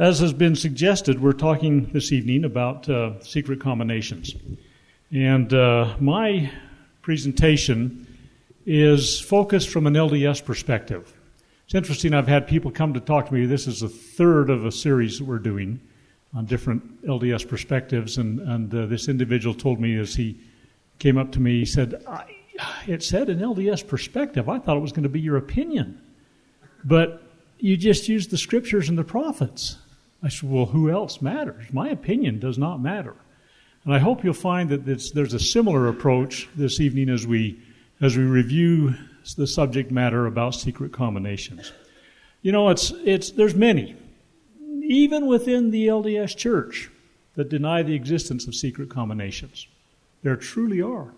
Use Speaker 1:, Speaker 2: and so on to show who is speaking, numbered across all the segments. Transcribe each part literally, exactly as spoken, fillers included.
Speaker 1: As has been suggested, we're talking this evening about uh, secret combinations. And uh, my presentation is focused from an L D S perspective. It's interesting, I've had people come to talk to me. This is the third of a series that we're doing on different L D S perspectives. And, and uh, this individual told me as he came up to me, he said, I, it said an L D S perspective. I thought it was going to be your opinion. But you just used the scriptures and the prophets. I said, well, who else matters? My opinion does not matter. And I hope you'll find that this, there's a similar approach this evening as we as we review the subject matter about secret combinations. You know, it's it's there's many, even within the L D S Church, that deny the existence of secret combinations. There truly are.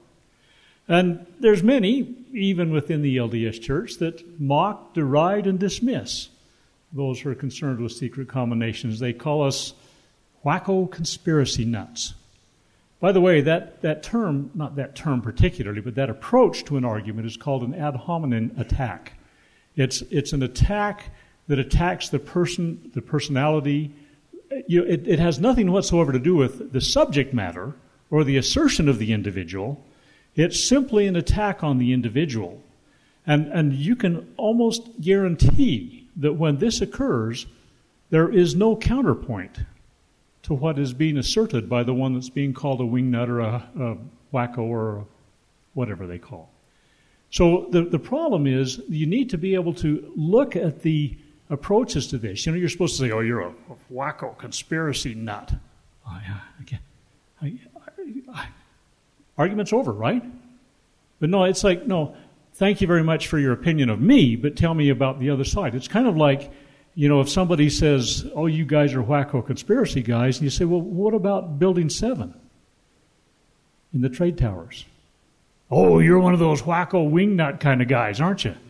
Speaker 1: And there's many, even within the L D S Church, that mock, deride, and dismiss those who are concerned with secret combinations. They call us wacko conspiracy nuts. By the way, that, that term, not that term particularly, but that approach to an argument is called an ad hominem attack. It's it's an attack that attacks the person, the personality. You, it, it has nothing whatsoever to do with the subject matter or the assertion of the individual. It's simply an attack on the individual. And, and you can almost guarantee that when this occurs, there is no counterpoint to what is being asserted by the one that's being called a wingnut or a, a wacko or a whatever they call. So the, the problem is you need to be able to look at the approaches to this. You know, you're supposed to say, oh, you're a, a wacko conspiracy nut. Oh, yeah, okay. I, I, I, argument's over, right? But no, it's like, no, thank you very much for your opinion of me, but tell me about the other side. It's kind of like, you know, if somebody says, oh, you guys are wacko conspiracy guys, and you say, well, what about Building seven in the trade towers? Oh, you're one of those wacko wingnut kind of guys, aren't you?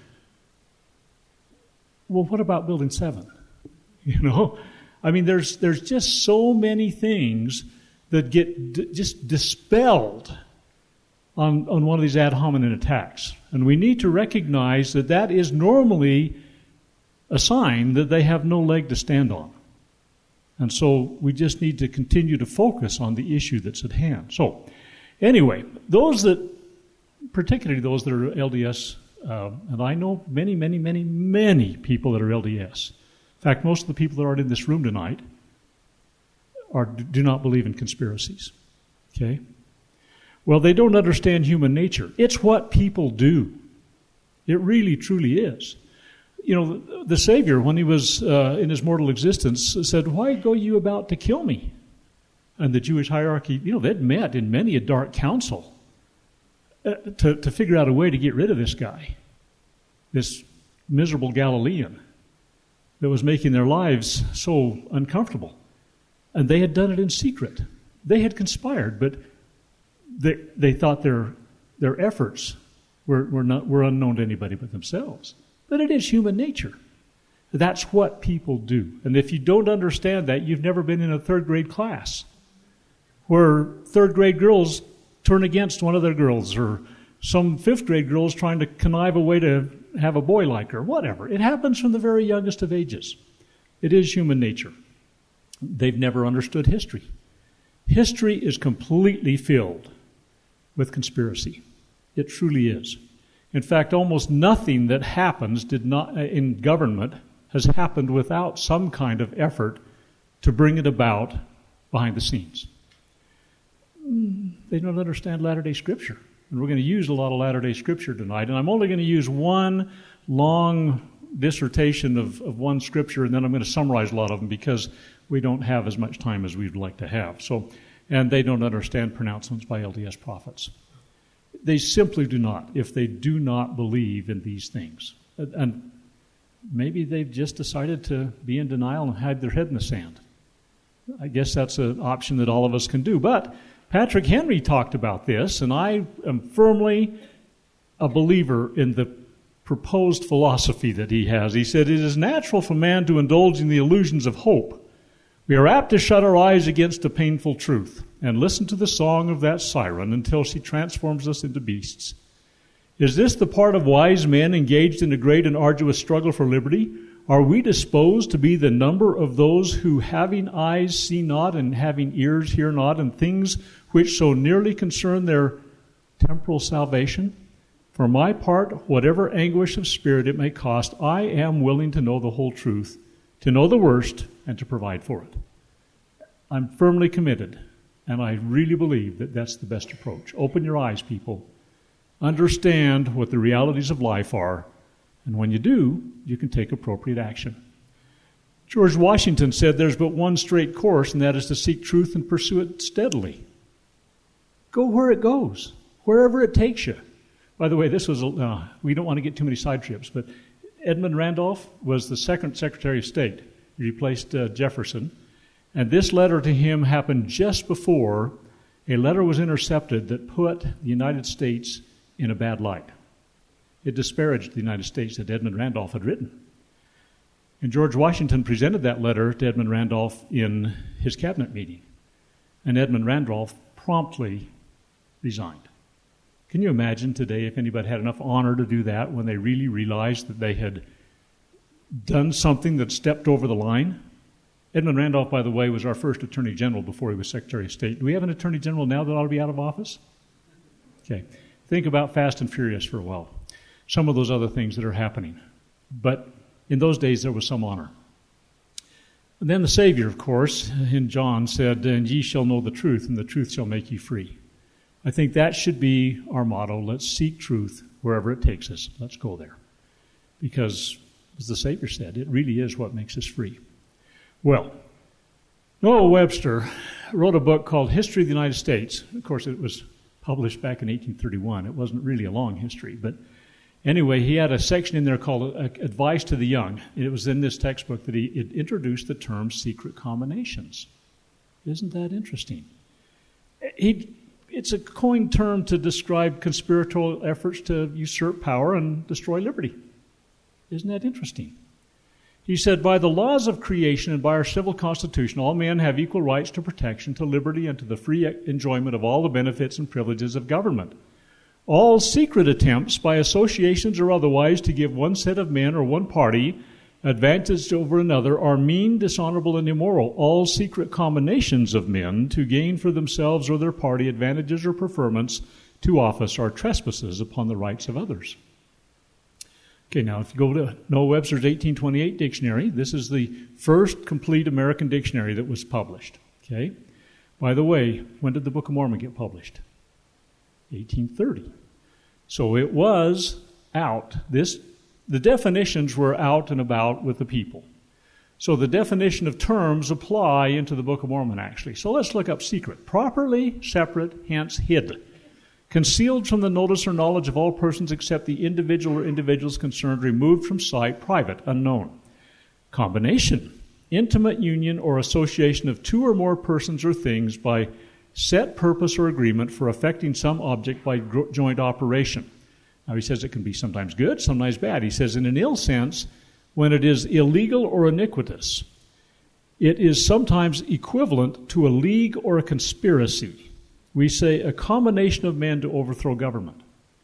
Speaker 1: Well, what about Building seven? You know, I mean, there's there's just so many things that get d- just dispelled on, on one of these ad hominem attacks. And we need to recognize that that is normally a sign that they have no leg to stand on. And so we just need to continue to focus on the issue that's at hand. So anyway, those that, particularly those that are L D S, uh, and I know many, many, many, many people that are L D S. In fact, most of the people that are in this room tonight are do not believe in conspiracies. Okay? Well, they don't understand human nature. It's what people do. It really, truly is. You know, the Savior, when he was uh, in his mortal existence, said, why go you about to kill me? And the Jewish hierarchy, you know, they'd met in many a dark council uh, to, to figure out a way to get rid of this guy, this miserable Galilean that was making their lives so uncomfortable. And they had done it in secret. They had conspired, but They, they thought their their efforts were, were not were unknown to anybody but themselves. But it is human nature. That's what people do. And if you don't understand that, you've never been in a third grade class where third grade girls turn against one of their girls, or some fifth grade girls trying to connive a way to have a boy like her, whatever. It happens from the very youngest of ages. It is human nature. They've never understood history. History is completely filled with conspiracy. It truly is. In fact, almost nothing that happens did not in government has happened without some kind of effort to bring it about behind the scenes. They don't understand Latter-day Scripture. And we're going to use a lot of Latter-day Scripture tonight. And I'm only going to use one long dissertation of, of one Scripture, and then I'm going to summarize a lot of them because we don't have as much time as we'd like to have. So, and they don't understand pronouncements by L D S prophets. They simply do not, if they do not believe in these things. And maybe they've just decided to be in denial and hide their head in the sand. I guess that's an option that all of us can do. But Patrick Henry talked about this, and I am firmly a believer in the proposed philosophy that he has. He said, it is natural for man to indulge in the illusions of hope. We are apt to shut our eyes against a painful truth and listen to the song of that siren until she transforms us into beasts. Is this the part of wise men engaged in a great and arduous struggle for liberty, Are we disposed to be the number of those who, having eyes, see not, and having ears, hear not, and things which so nearly concern their temporal salvation? For my part, whatever anguish of spirit it may cost, I am willing to know the whole truth, to know the worst, and to provide for it. I'm firmly committed, and I really believe that that's the best approach. Open your eyes, people. Understand what the realities of life are, and when you do, you can take appropriate action. George Washington said there's but one straight course, and that is to seek truth and pursue it steadily. Go where it goes, wherever it takes you. By the way, this was, uh, we don't want to get too many side trips, but Edmund Randolph was the second Secretary of State. He replaced uh, Jefferson. And this letter to him happened just before a letter was intercepted that put the United States in a bad light. It disparaged the United States that Edmund Randolph had written. And George Washington presented that letter to Edmund Randolph in his cabinet meeting. And Edmund Randolph promptly resigned. Can you imagine today if anybody had enough honor to do that when they really realized that they had done something that stepped over the line? Edmund Randolph, by the way, was our first Attorney General before he was Secretary of State. Do we have an Attorney General now that ought to be out of office? Okay. Think about Fast and Furious for a while. Some of those other things that are happening. But in those days, there was some honor. And then the Savior, of course, in John said, and ye shall know the truth, and the truth shall make you free. I think that should be our motto. Let's seek truth wherever it takes us. Let's go there. Because, as the Savior said, it really is what makes us free. Well, Noah Webster wrote a book called History of the United States. Of course, it was published back in eighteen thirty-one. It wasn't really a long history. But anyway, he had a section in there called Advice to the Young. It was in this textbook that he it introduced the term secret combinations. Isn't that interesting? He... It's a coined term to describe conspiratorial efforts to usurp power and destroy liberty. Isn't that interesting? He said, by the laws of creation and by our civil constitution, all men have equal rights to protection, to liberty, and to the free enjoyment of all the benefits and privileges of government. All secret attempts by associations or otherwise to give one set of men or one party advantage over another are mean, dishonorable, and immoral. All secret combinations of men to gain for themselves or their party advantages or preferments to office are trespasses upon the rights of others. Okay, now if you go to Noah Webster's eighteen twenty-eight dictionary, this is the first complete American dictionary that was published. Okay? By the way, when did the Book of Mormon get published? eighteen thirty. So it was out. This The definitions were out and about with the people. So the definition of terms apply into the Book of Mormon, actually. So let's look up secret. Properly separate, hence hid. Concealed from the notice or knowledge of all persons except the individual or individuals concerned, removed from sight, private, unknown. Combination. Intimate union or association of two or more persons or things by set purpose or agreement for effecting some object by joint operation. Now, he says it can be sometimes good, sometimes bad. He says in an ill sense, when it is illegal or iniquitous, it is sometimes equivalent to a league or a conspiracy. We say a combination of men to overthrow government.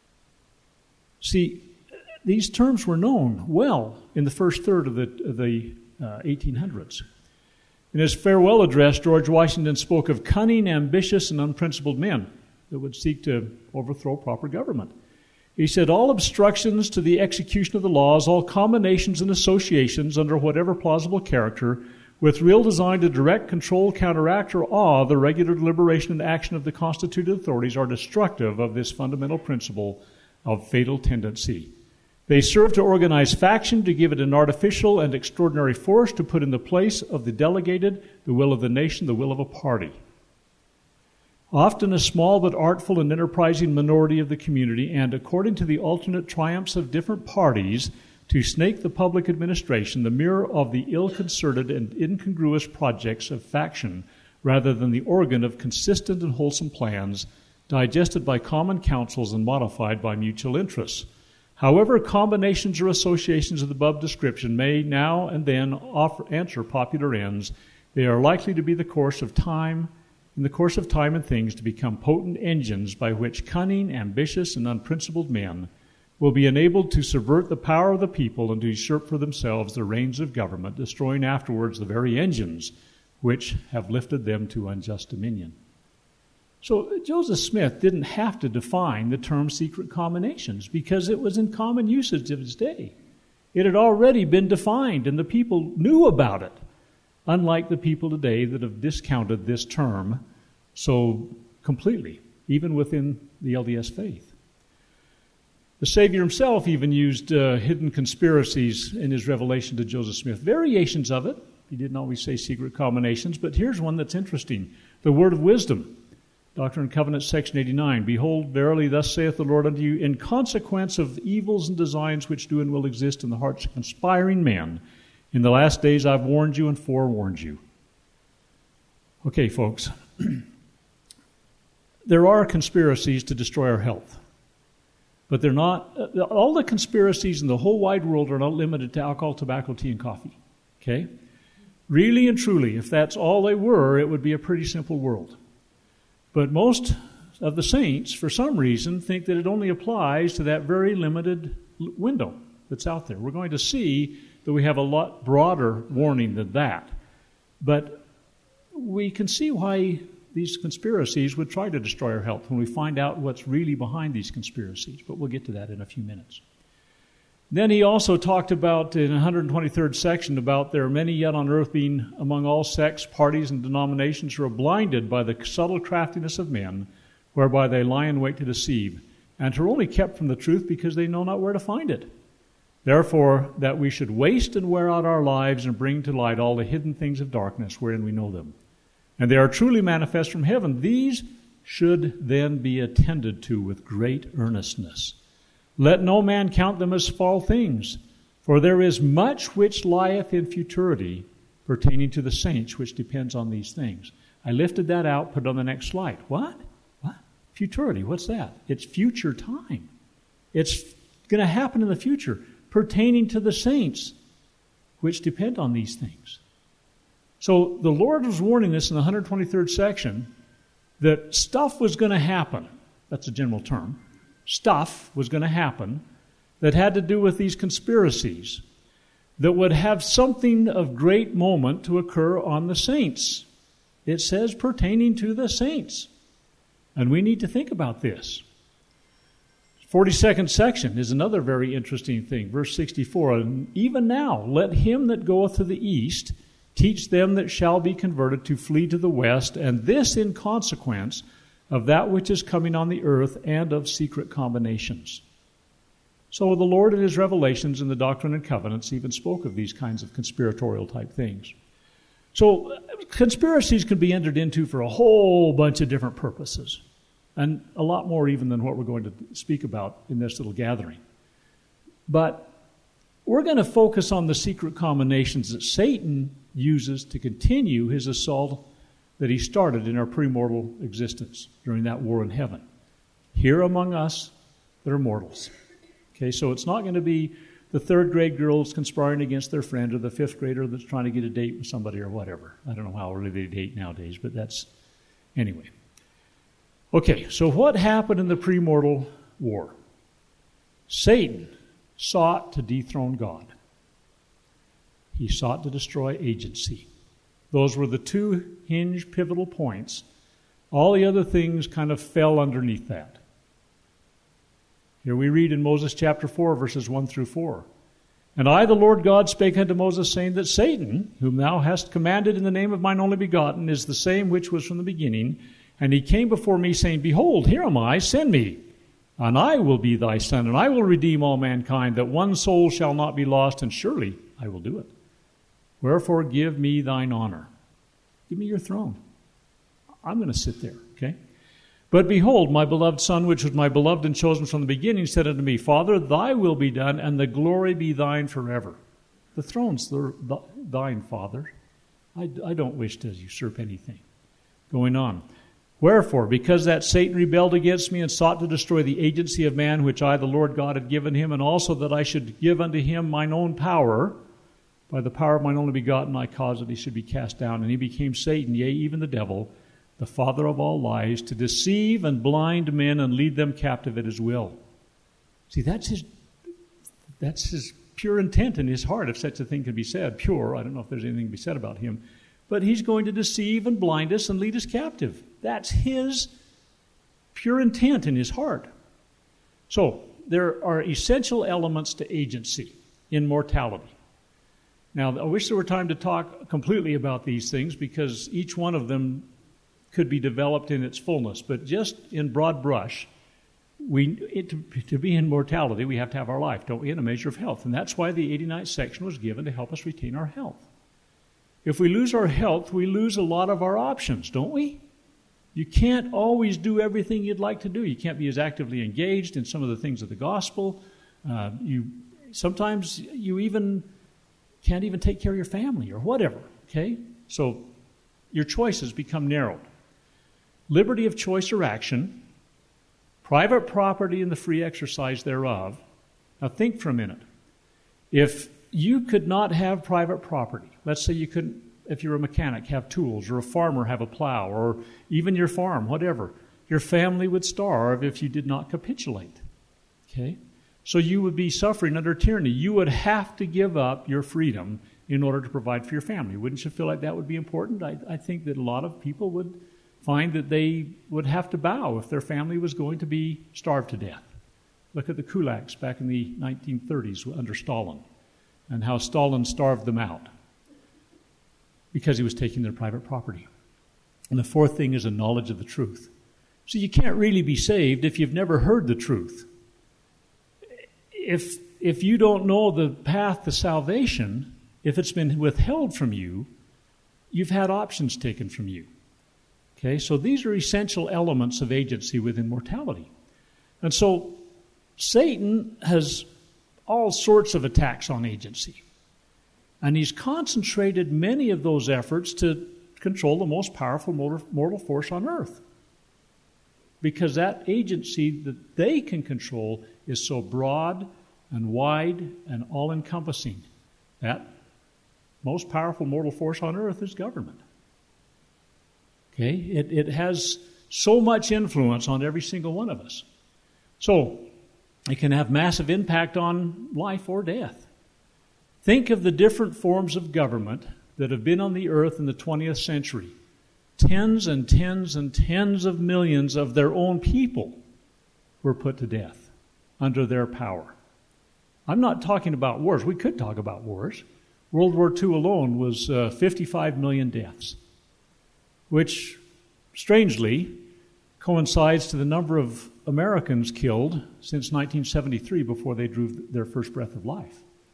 Speaker 1: See, these terms were known well in the first third of the, of the uh, eighteen hundreds. In his farewell address, George Washington spoke of cunning, ambitious, and unprincipled men that would seek to overthrow proper government. He said, all obstructions to the execution of the laws, all combinations and associations under whatever plausible character, with real design to direct, control, counteract, or awe the regular deliberation and action of the constituted authorities are destructive of this fundamental principle of fatal tendency. They serve to organize faction, to give it an artificial and extraordinary force, to put in the place of the delegated the will of the nation, the will of a party. Often a small but artful and enterprising minority of the community, and according to the alternate triumphs of different parties, to snake the public administration, the mirror of the ill-concerted and incongruous projects of faction, rather than the organ of consistent and wholesome plans, digested by common counsels and modified by mutual interests. However, combinations or associations of the above description may now and then offer, answer popular ends, they are likely to be the course of time in the course of time and things to become potent engines by which cunning, ambitious, and unprincipled men will be enabled to subvert the power of the people and to usurp for themselves the reins of government, destroying afterwards the very engines which have lifted them to unjust dominion. So Joseph Smith didn't have to define the term secret combinations because it was in common usage of his day. It had already been defined and the people knew about it, unlike the people today that have discounted this term so completely, even within the L D S faith. The Savior himself even used uh, hidden conspiracies in his revelation to Joseph Smith. Variations of it. He didn't always say secret combinations, but here's one that's interesting. The word of wisdom. Doctrine and Covenants, section eighty-nine. Behold, verily, thus saith the Lord unto you, in consequence of evils and designs which do and will exist in the hearts of conspiring men, in the last days I've warned you and forewarned you. Okay, folks. There are conspiracies to destroy our health. But they're not, uh, all the conspiracies in the whole wide world are not limited to alcohol, tobacco, tea, and coffee. Okay? Really and truly, if that's all they were, it would be a pretty simple world. But most of the saints, for some reason, think that it only applies to that very limited window that's out there. We're going to see that we have a lot broader warning than that. But we can see why these conspiracies would try to destroy our health when we find out what's really behind these conspiracies. But we'll get to that in a few minutes. Then he also talked about, in the one hundred twenty-third section, about there are many yet on earth being among all sects, parties, and denominations who are blinded by the subtle craftiness of men, whereby they lie in wait to deceive, and are only kept from the truth because they know not where to find it. Therefore, that we should waste and wear out our lives and bring to light all the hidden things of darkness wherein we know them. And they are truly manifest from heaven. These should then be attended to with great earnestness. Let no man count them as small things, for there is much which lieth in futurity pertaining to the saints, which depends on these things. I lifted that out, put it on the next slide. What? What? Futurity, what's that? It's future time. It's going to happen in the future, pertaining to the saints, which depend on these things. So the Lord was warning us in the one hundred twenty-third section that stuff was going to happen. That's a general term. Stuff was going to happen that had to do with these conspiracies that would have something of great moment to occur on the saints. It says pertaining to the saints. And we need to think about this. forty-second section is another very interesting thing. Verse sixty-four, and even now let him that goeth to the east teach them that shall be converted to flee to the west, and this in consequence of that which is coming on the earth and of secret combinations. So the Lord in his revelations in the Doctrine and Covenants even spoke of these kinds of conspiratorial type things. So conspiracies can be entered into for a whole bunch of different purposes, and a lot more even than what we're going to speak about in this little gathering. But we're going to focus on the secret combinations that Satan uses to continue his assault that he started in our premortal existence during that war in heaven. Here among us that are mortals. Okay, so it's not going to be the third grade girls conspiring against their friend or the fifth grader that's trying to get a date with somebody or whatever. I don't know how early they date nowadays, but that's... Anyway. Okay, so what happened in the premortal war? Satan sought to dethrone God. He sought to destroy agency. Those were the two hinge pivotal points. All the other things kind of fell underneath that. Here we read in Moses chapter four, verses one through four. And I, the Lord God, spake unto Moses, saying that Satan, whom thou hast commanded in the name of mine only begotten, is the same which was from the beginning. And he came before me, saying, Behold, here am I, send me. And I will be thy son, and I will redeem all mankind, that one soul shall not be lost, and surely I will do it. Wherefore give me thine honor. Give me your throne. I'm going to sit there, okay? But behold, my beloved Son, which was my beloved and chosen from the beginning, said unto me, Father, thy will be done, and the glory be thine forever. The throne's the, the, thine, Father. I, I don't wish to usurp anything. Going on. Wherefore, because that Satan rebelled against me and sought to destroy the agency of man, which I, the Lord God, had given him, and also that I should give unto him mine own power, by the power of mine only begotten, I caused that he should be cast down. And he became Satan, yea, even the devil, the father of all lies, to deceive and blind men and lead them captive at his will. See, that's his, that's his pure intent in his heart, if such a thing can be said. Pure, I don't know if there's anything to be said about him. But he's going to deceive and blind us and lead us captive. That's his pure intent in his heart. So, there are essential elements to agency in mortality. Now, I wish there were time to talk completely about these things because each one of them could be developed in its fullness. But just in broad brush, we it, to, to be in mortality, we have to have our life, don't we, in a measure of health. And that's why the eighty-ninth section was given to help us retain our health. If we lose our health, we lose a lot of our options, don't we? You can't always do everything you'd like to do. You can't be as actively engaged in some of the things of the gospel. Uh, you sometimes you even can't even take care of your family or whatever, okay? So your choices become narrowed. Liberty of choice or action, private property and the free exercise thereof. Now think for a minute. If you could not have private property, let's say you couldn't, if you're a mechanic, have tools, or a farmer, have a plow, or even your farm, whatever, your family would starve if you did not capitulate, okay? So you would be suffering under tyranny. You would have to give up your freedom in order to provide for your family. Wouldn't you feel like that would be important? I, I think that a lot of people would find that they would have to bow if their family was going to be starved to death. Look at the kulaks back in the nineteen thirties under Stalin and how Stalin starved them out because he was taking their private property. And the fourth thing is a knowledge of the truth. So you can't really be saved if you've never heard the truth. If if you don't know the path to salvation, if it's been withheld from you, you've had options taken from you. Okay, so these are essential elements of agency within mortality. And so Satan has all sorts of attacks on agency. And he's concentrated many of those efforts to control the most powerful mortal force on earth. Because that agency that they can control is so broad and wide and all-encompassing. That most powerful mortal force on earth is government. Okay? It, it has so much influence on every single one of us. So, it can have massive impact on life or death. Think of the different forms of government that have been on the earth in the twentieth century. Tens and tens and tens of millions of their own people were put to death under their power. I'm not talking about wars. We could talk about wars. World War Two alone was uh, fifty-five million deaths, which, strangely, coincides to the number of Americans killed since nineteen seventy-three before they drew their first breath of life.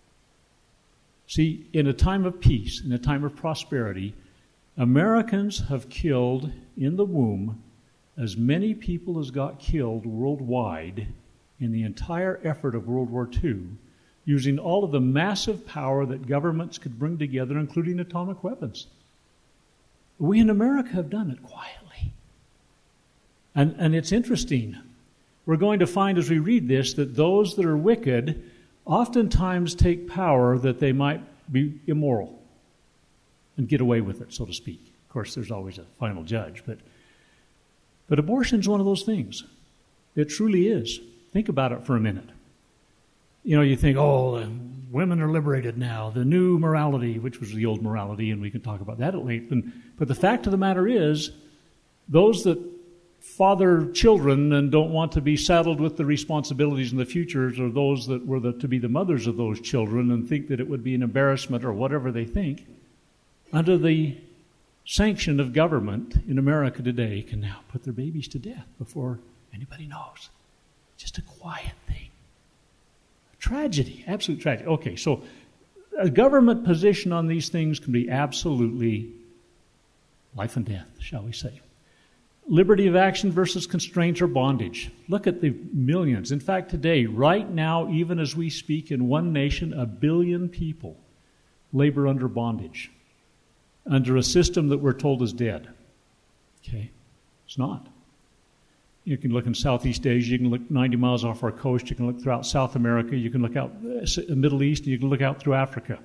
Speaker 1: See, in a time of peace, in a time of prosperity, Americans have killed in the womb as many people as got killed worldwide in the entire effort of World War Two, using all of the massive power that governments could bring together, including atomic weapons. We in America have done it quietly. And, and it's interesting. We're going to find as we read this that those that are wicked oftentimes take power that they might be immoral and get away with it, so to speak. Of course, there's always a final judge, but but abortion is one of those things. It truly is. Think about it for a minute. You know, you think, oh, the women are liberated now, the new morality, which was the old morality, and we can talk about that at length. And, but the fact of the matter is, those that father children and don't want to be saddled with the responsibilities in the future are those that were the, to be the mothers of those children and think that it would be an embarrassment or whatever they think, under the sanction of government in America today, can now put their babies to death before anybody knows. Just a quiet thing. A tragedy, absolute tragedy. Okay, so a government position on these things can be absolutely life and death, shall we say. Liberty of action versus constraint or bondage. Look at the millions. In fact, today, right now, even as we speak, in one nation, a billion people labor under bondage, under a system that we're told is dead. Okay? It's not. You can look in Southeast Asia, you can look ninety miles off our coast, you can look throughout South America, you can look out the Middle East, and you can look out through Africa.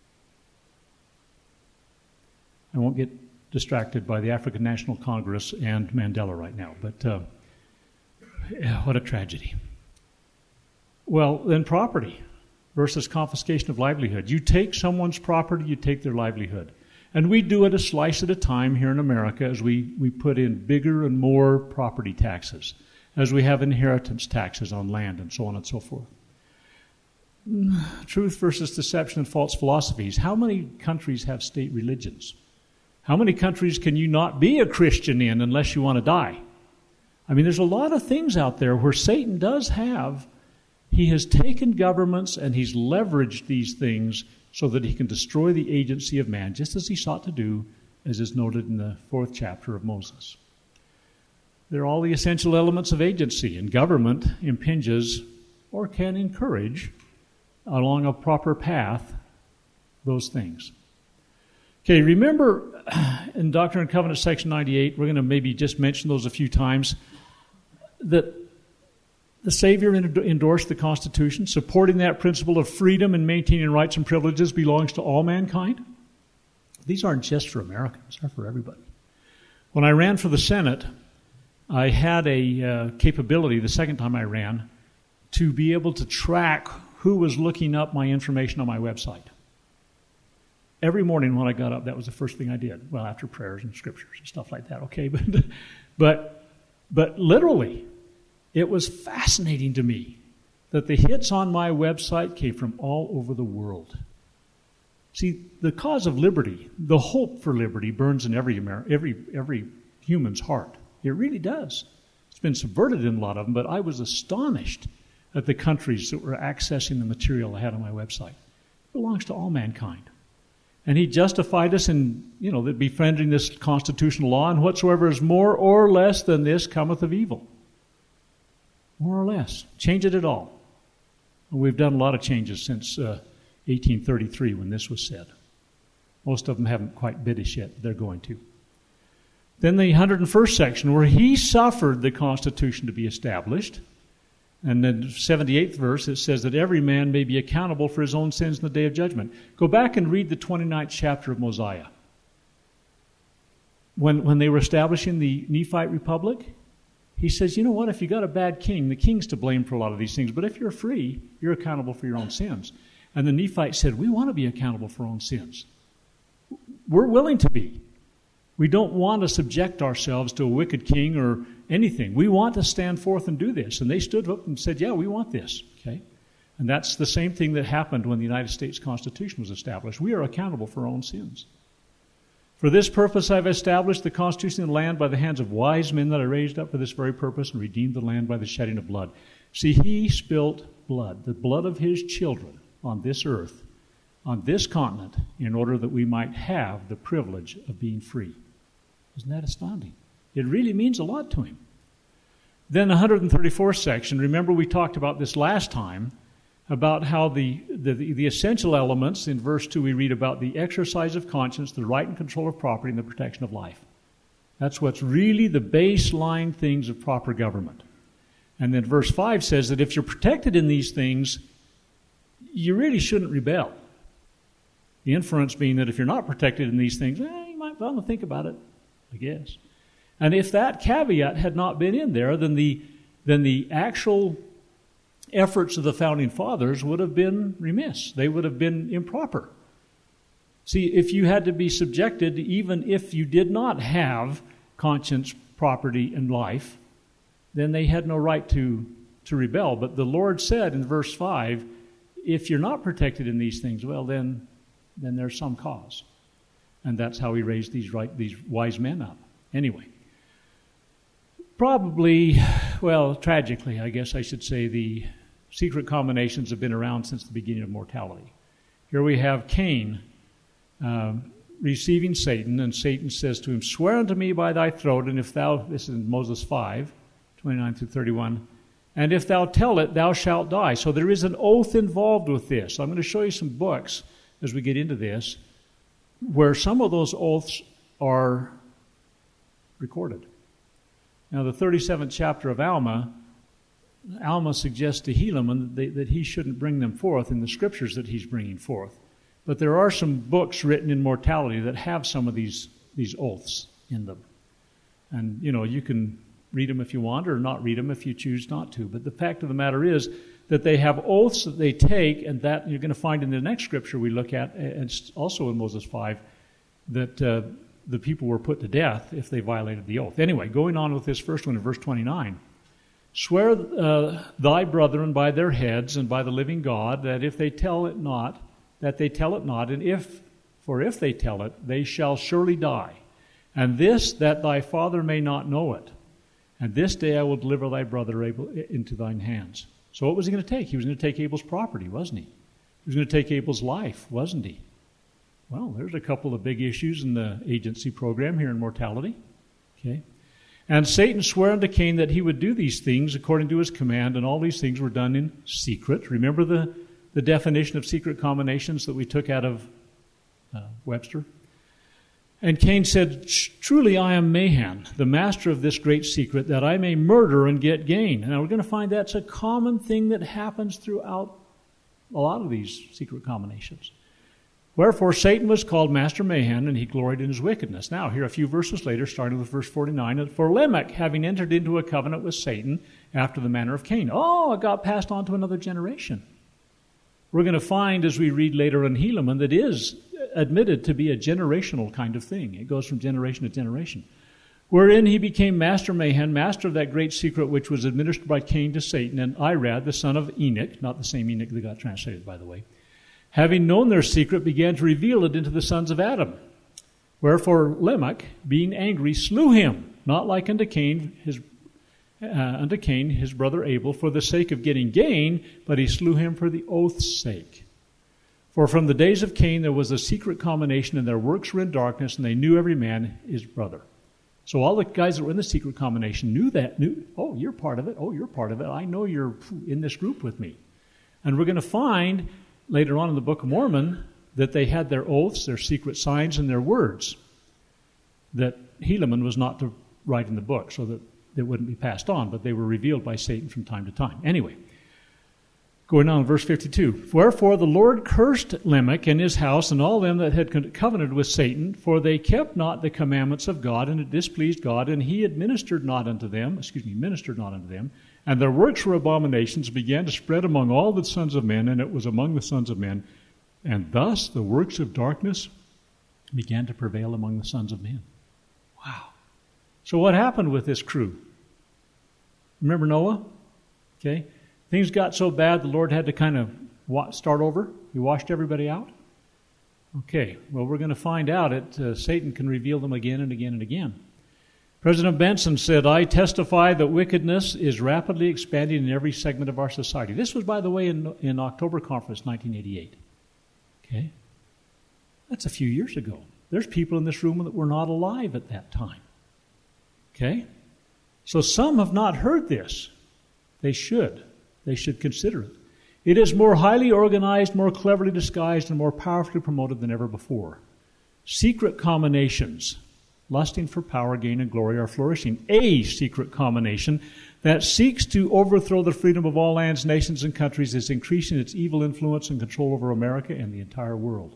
Speaker 1: I won't get distracted by the African National Congress and Mandela right now, but uh, yeah, what a tragedy. Well, then property versus confiscation of livelihood. You take someone's property, you take their livelihood. And we do it a slice at a time here in America as we, we put in bigger and more property taxes, as we have inheritance taxes on land and so on and so forth. Truth versus deception and false philosophies. How many countries have state religions? How many countries can you not be a Christian in unless you want to die? I mean, there's a lot of things out there where Satan does have, he has taken governments and he's leveraged these things so that he can destroy the agency of man, just as he sought to do, as is noted in the fourth chapter of Moses. They're all the essential elements of agency, and government impinges or can encourage along a proper path those things. Okay, remember in Doctrine and Covenants section ninety-eight, we're going to maybe just mention those a few times, that the Savior endorsed the Constitution, supporting that principle of freedom and maintaining rights and privileges belongs to all mankind. These aren't just for Americans, they're for everybody. When I ran for the Senate, I had a uh, capability, the second time I ran, to be able to track who was looking up my information on my website. Every morning when I got up, that was the first thing I did. Well, after prayers and scriptures and stuff like that, okay? But, but, but literally, it was fascinating to me that the hits on my website came from all over the world. See, the cause of liberty, the hope for liberty, burns in every Amer- every every human's heart. It really does. It's been subverted in a lot of them, but I was astonished at the countries that were accessing the material I had on my website. It belongs to all mankind. And he justified us in, you know, that befriending this constitutional law, and whatsoever is more or less than this cometh of evil. More or less. Change it at all. And we've done a lot of changes since uh, eighteen thirty-three when this was said. Most of them haven't quite bit us yet, but they're going to. Then the one hundred first section, where he suffered the Constitution to be established. And then the seventy-eighth verse, it says that every man may be accountable for his own sins in the day of judgment. Go back and read the twenty-ninth chapter of Mosiah. When, when they were establishing the Nephite Republic, he says, you know what, if you got a bad king, the king's to blame for a lot of these things, but if you're free, you're accountable for your own sins. And the Nephites said, we want to be accountable for our own sins. We're willing to be. We don't want to subject ourselves to a wicked king or anything. We want to stand forth and do this. And they stood up and said, yeah, we want this. Okay? And that's the same thing that happened when the United States Constitution was established. We are accountable for our own sins. For this purpose I've established the Constitution of the land by the hands of wise men that I raised up for this very purpose, and redeemed the land by the shedding of blood. See, he spilt blood, the blood of his children on this earth, on this continent, in order that we might have the privilege of being free. Isn't that astounding? It really means a lot to him. Then the one hundred thirty-fourth section, remember we talked about this last time, about how the, the, the essential elements, in verse two we read about the exercise of conscience, the right and control of property, and the protection of life. That's what's really the baseline things of proper government. And then verse five says that if you're protected in these things, you really shouldn't rebel. The inference being that if you're not protected in these things, eh, you might want to think about it, I guess. And if that caveat had not been in there, then the then the actual efforts of the founding fathers would have been remiss. They would have been improper. See, if you had to be subjected, even if you did not have conscience, property, and life, then they had no right to, to rebel. But the Lord said in verse five, if you're not protected in these things, well, then, then there's some cause. And that's how he raised these, right, these wise men up. Anyway, probably, well, tragically, I guess I should say, the secret combinations have been around since the beginning of mortality. Here we have Cain uh, receiving Satan, and Satan says to him, swear unto me by thy throat, and if thou, this is in Moses five, twenty-nine through thirty-one, and if thou tell it, thou shalt die. So there is an oath involved with this. So I'm going to show you some books as we get into this, where some of those oaths are recorded. Now, the thirty-seventh chapter of Alma, Alma suggests to Helaman that, that he shouldn't bring them forth in the scriptures that he's bringing forth. But there are some books written in mortality that have some of these, these oaths in them. And, you know, you can read them if you want or not read them if you choose not to. But the fact of the matter is that they have oaths that they take, and that you're going to find in the next scripture we look at, and also in Moses five, that uh, the people were put to death if they violated the oath. Anyway, going on with this first one in verse twenty-nine. Swear uh, thy brethren by their heads and by the living God that if they tell it not, that they tell it not, and if, for if they tell it, they shall surely die. And this, that thy father may not know it. And this day I will deliver thy brother Abel into thine hands. So what was he going to take? He was going to take Abel's property, wasn't he? He was going to take Abel's life, wasn't he? Well, there's a couple of big issues in the agency program here in mortality. Okay. And Satan swore unto Cain that he would do these things according to his command, and all these things were done in secret. Remember the, the definition of secret combinations that we took out of uh, Webster? And Cain said, truly I am Mahan, the master of this great secret, that I may murder and get gain. Now we're going to find that's a common thing that happens throughout a lot of these secret combinations. Wherefore Satan was called Master Mahan, and he gloried in his wickedness. Now, here a few verses later, starting with verse forty-nine, for Lamech, having entered into a covenant with Satan after the manner of Cain. Oh, it got passed on to another generation. We're going to find, as we read later in Helaman, that is admitted to be a generational kind of thing. It goes from generation to generation. Wherein he became Master Mahan, master of that great secret which was administered by Cain to Satan, and Irad, the son of Enoch, not the same Enoch that got translated, by the way, having known their secret, began to reveal it into the sons of Adam. Wherefore Lamech, being angry, slew him, not like unto Cain, his uh, unto Cain, his brother Abel, for the sake of getting gain, but he slew him for the oath's sake. For from the days of Cain there was a secret combination, and their works were in darkness, and they knew every man his brother. So all the guys that were in the secret combination knew that. Knew, oh, you're part of it. Oh, you're part of it. I know you're in this group with me. And we're going to find later on in the Book of Mormon that they had their oaths, their secret signs, and their words that Helaman was not to write in the book so that they wouldn't be passed on, but they were revealed by Satan from time to time. Anyway, going on in verse fifty-two. Wherefore the Lord cursed Lamech and his house and all them that had covenanted with Satan, for they kept not the commandments of God, and it displeased God, and he administered not unto them, excuse me, ministered not unto them, and their works were abominations, began to spread among all the sons of men, and it was among the sons of men. And thus the works of darkness began to prevail among the sons of men. Wow. So what happened with this crew? Remember Noah? Okay. Things got so bad the Lord had to kind of start over. He washed everybody out. Okay. Well, we're going to find out that uh, Satan can reveal them again and again and again. President Benson said, I testify that wickedness is rapidly expanding in every segment of our society. This was, by the way, in, in October Conference nineteen eighty-eight. Okay? That's a few years ago. There's people in this room that were not alive at that time. Okay? So some have not heard this. They should. They should consider it. It is more highly organized, more cleverly disguised, and more powerfully promoted than ever before. Secret combinations, lusting for power, gain, and glory, are flourishing. A secret combination that seeks to overthrow the freedom of all lands, nations, and countries is increasing its evil influence and control over America and the entire world.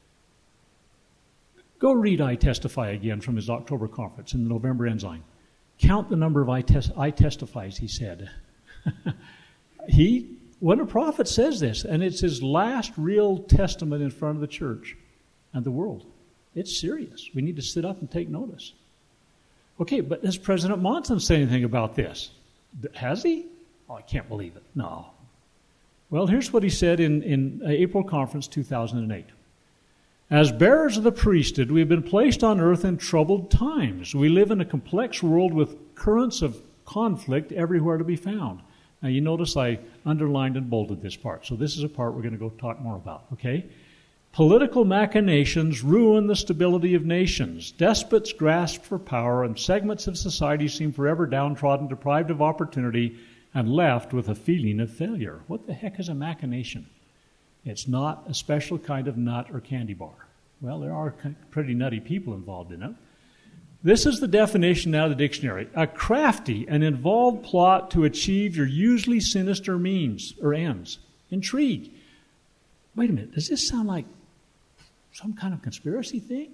Speaker 1: Go read I Testify again from his October conference in the November Ensign. Count the number of I, tes- I testifies, he said. he, when a prophet says this, and it's his last real testament in front of the church and the world. It's serious. We need to sit up and take notice. Okay, but has President Monson said anything about this? Has he? Oh, I can't believe it. No. Well, here's what he said in, in April Conference two thousand eight. As bearers of the priesthood, we have been placed on earth in troubled times. We live in a complex world with currents of conflict everywhere to be found. Now, you notice I underlined and bolded this part. So this is a part we're going to go talk more about, okay? Political machinations ruin the stability of nations. Despots grasp for power, and segments of society seem forever downtrodden, deprived of opportunity, and left with a feeling of failure. What the heck is a machination? It's not a special kind of nut or candy bar. Well, there are pretty nutty people involved in it. This is the definition now of the dictionary. A crafty and involved plot to achieve your usually sinister means or ends. Intrigue. Wait a minute, does this sound like some kind of conspiracy thing?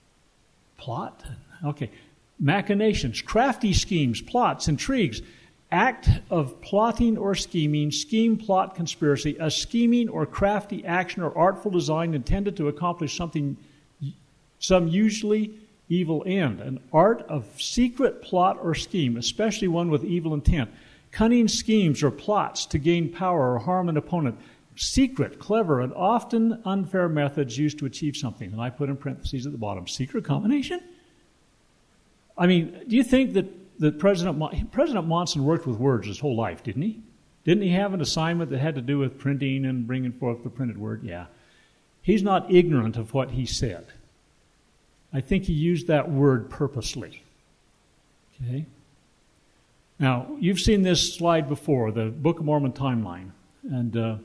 Speaker 1: Plot? Okay. Machinations, crafty schemes, plots, intrigues, act of plotting or scheming, scheme, plot, conspiracy, a scheming or crafty action or artful design intended to accomplish something, some usually evil end. An art of secret plot or scheme, especially one with evil intent. Cunning schemes or plots to gain power or harm an opponent. Secret, clever, and often unfair methods used to achieve something. And I put in parentheses at the bottom, secret combination? I mean, do you think that, that President, Mon- President Monson worked with words his whole life, didn't he? Didn't he have an assignment that had to do with printing and bringing forth the printed word? Yeah. He's not ignorant of what he said. I think he used that word purposely. Okay? Now, you've seen this slide before, the Book of Mormon timeline. And uh,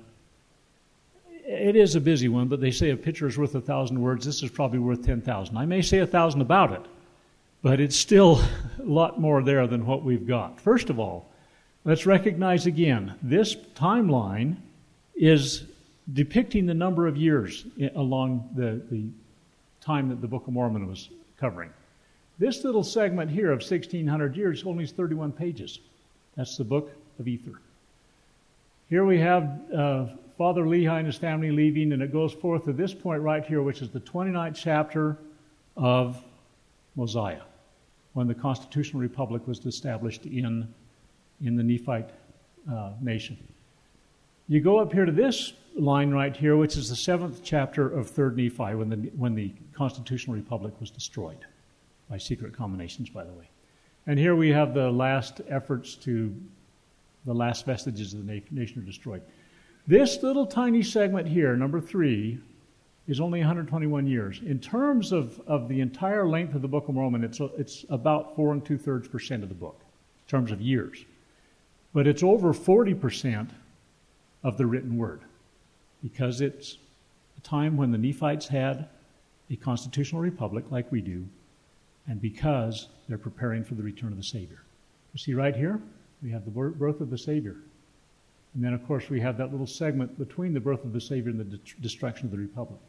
Speaker 1: it is a busy one, but they say a picture is worth a thousand words. This is probably worth ten thousand. I may say a thousand about it, but it's still a lot more there than what we've got. First of all, let's recognize again, this timeline is depicting the number of years along the, the time that the Book of Mormon was covering. This little segment here of sixteen hundred years only is thirty-one pages. That's the Book of Ether. Here we have uh, Father Lehi and his family leaving, and it goes forth to this point right here, which is the twenty-ninth chapter of Mosiah, when the Constitutional Republic was established in, in the Nephite uh, nation. You go up here to this line right here, which is the seventh chapter of Third Nephi, when the, when the Constitutional Republic was destroyed. By secret combinations, by the way. And here we have the last efforts to, the last vestiges of the nation are destroyed. This little tiny segment here, number three, is only one hundred twenty-one years. In terms of, of the entire length of the Book of Mormon, it's, it's about four and two-thirds percent of the book, in terms of years. But it's over forty percent of the written word, because it's a time when the Nephites had a constitutional republic like we do, and because they're preparing for the return of the Savior. You see right here, we have the birth of the Savior. And then, of course, we have that little segment between the birth of the Savior and the de- destruction of the Republic.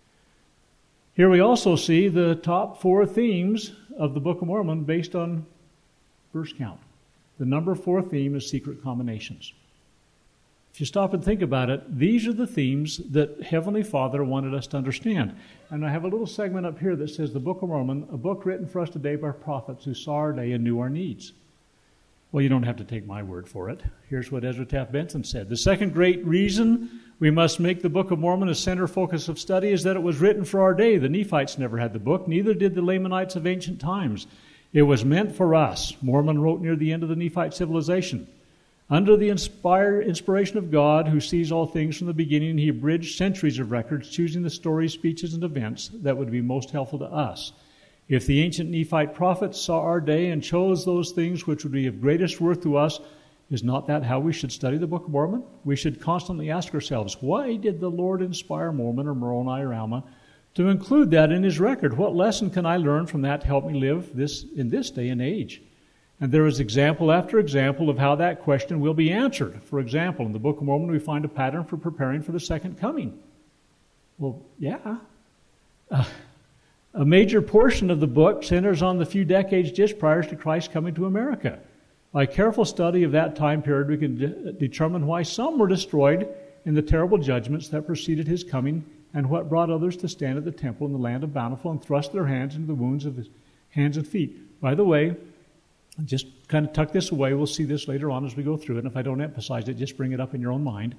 Speaker 1: Here we also see the top four themes of the Book of Mormon based on verse count. The number four theme is secret combinations. If you stop and think about it, these are the themes that Heavenly Father wanted us to understand. And I have a little segment up here that says the Book of Mormon, a book written for us today by prophets who saw our day and knew our needs. Well, you don't have to take my word for it. Here's what Ezra Taft Benson said. The second great reason we must make the Book of Mormon a center focus of study is that it was written for our day. The Nephites never had the book, neither did the Lamanites of ancient times. It was meant for us. Mormon wrote near the end of the Nephite civilization. Under the inspired inspiration of God, who sees all things from the beginning, he abridged centuries of records, choosing the stories, speeches, and events that would be most helpful to us. If the ancient Nephite prophets saw our day and chose those things which would be of greatest worth to us, is not that how we should study the Book of Mormon? We should constantly ask ourselves, why did the Lord inspire Mormon or Moroni or Alma to include that in his record? What lesson can I learn from that to help me live this in this day and age? And there is example after example of how that question will be answered. For example, in the Book of Mormon, we find a pattern for preparing for the second coming. Well, yeah. Uh, a major portion of the book centers on the few decades just prior to Christ coming to America. By careful study of that time period, we can de- determine why some were destroyed in the terrible judgments that preceded his coming, and what brought others to stand at the temple in the land of Bountiful and thrust their hands into the wounds of his hands and feet. By the way, just kind of tuck this away. We'll see this later on as we go through it. And if I don't emphasize it, just bring it up in your own mind.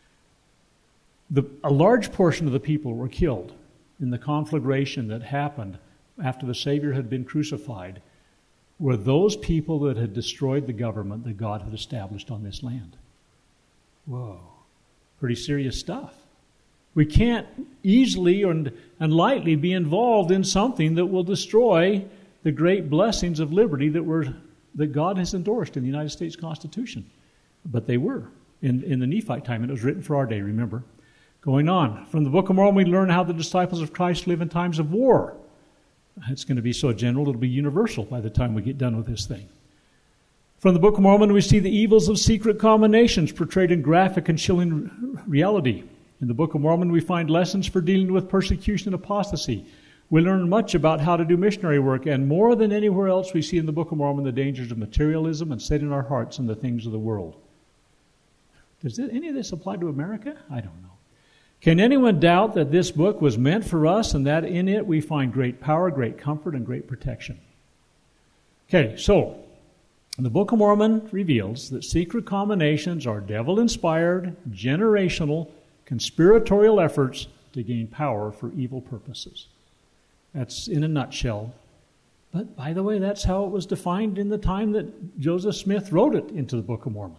Speaker 1: The, a large portion of the people were killed in the conflagration that happened after the Savior had been crucified, were those people that had destroyed the government that God had established on this land. Whoa. Pretty serious stuff. We can't easily and, and lightly be involved in something that will destroy the great blessings of liberty that were that God has endorsed in the United States Constitution. But they were in, in the Nephite time, and it was written for our day, remember. Going on, from the Book of Mormon, we learn how the disciples of Christ live in times of war. It's going to be so general, it'll be universal by the time we get done with this thing. From the Book of Mormon, we see the evils of secret combinations portrayed in graphic and chilling reality. In the Book of Mormon, we find lessons for dealing with persecution and apostasy. We learn much about how to do missionary work, and more than anywhere else we see in the Book of Mormon the dangers of materialism and setting our hearts on the things of the world. Does any of this apply to America? I don't know. Can anyone doubt that this book was meant for us and that in it we find great power, great comfort, and great protection? Okay, so the Book of Mormon reveals that secret combinations are devil-inspired, generational, conspiratorial efforts to gain power for evil purposes. That's in a nutshell. But by the way, that's how it was defined in the time that Joseph Smith wrote it into the Book of Mormon.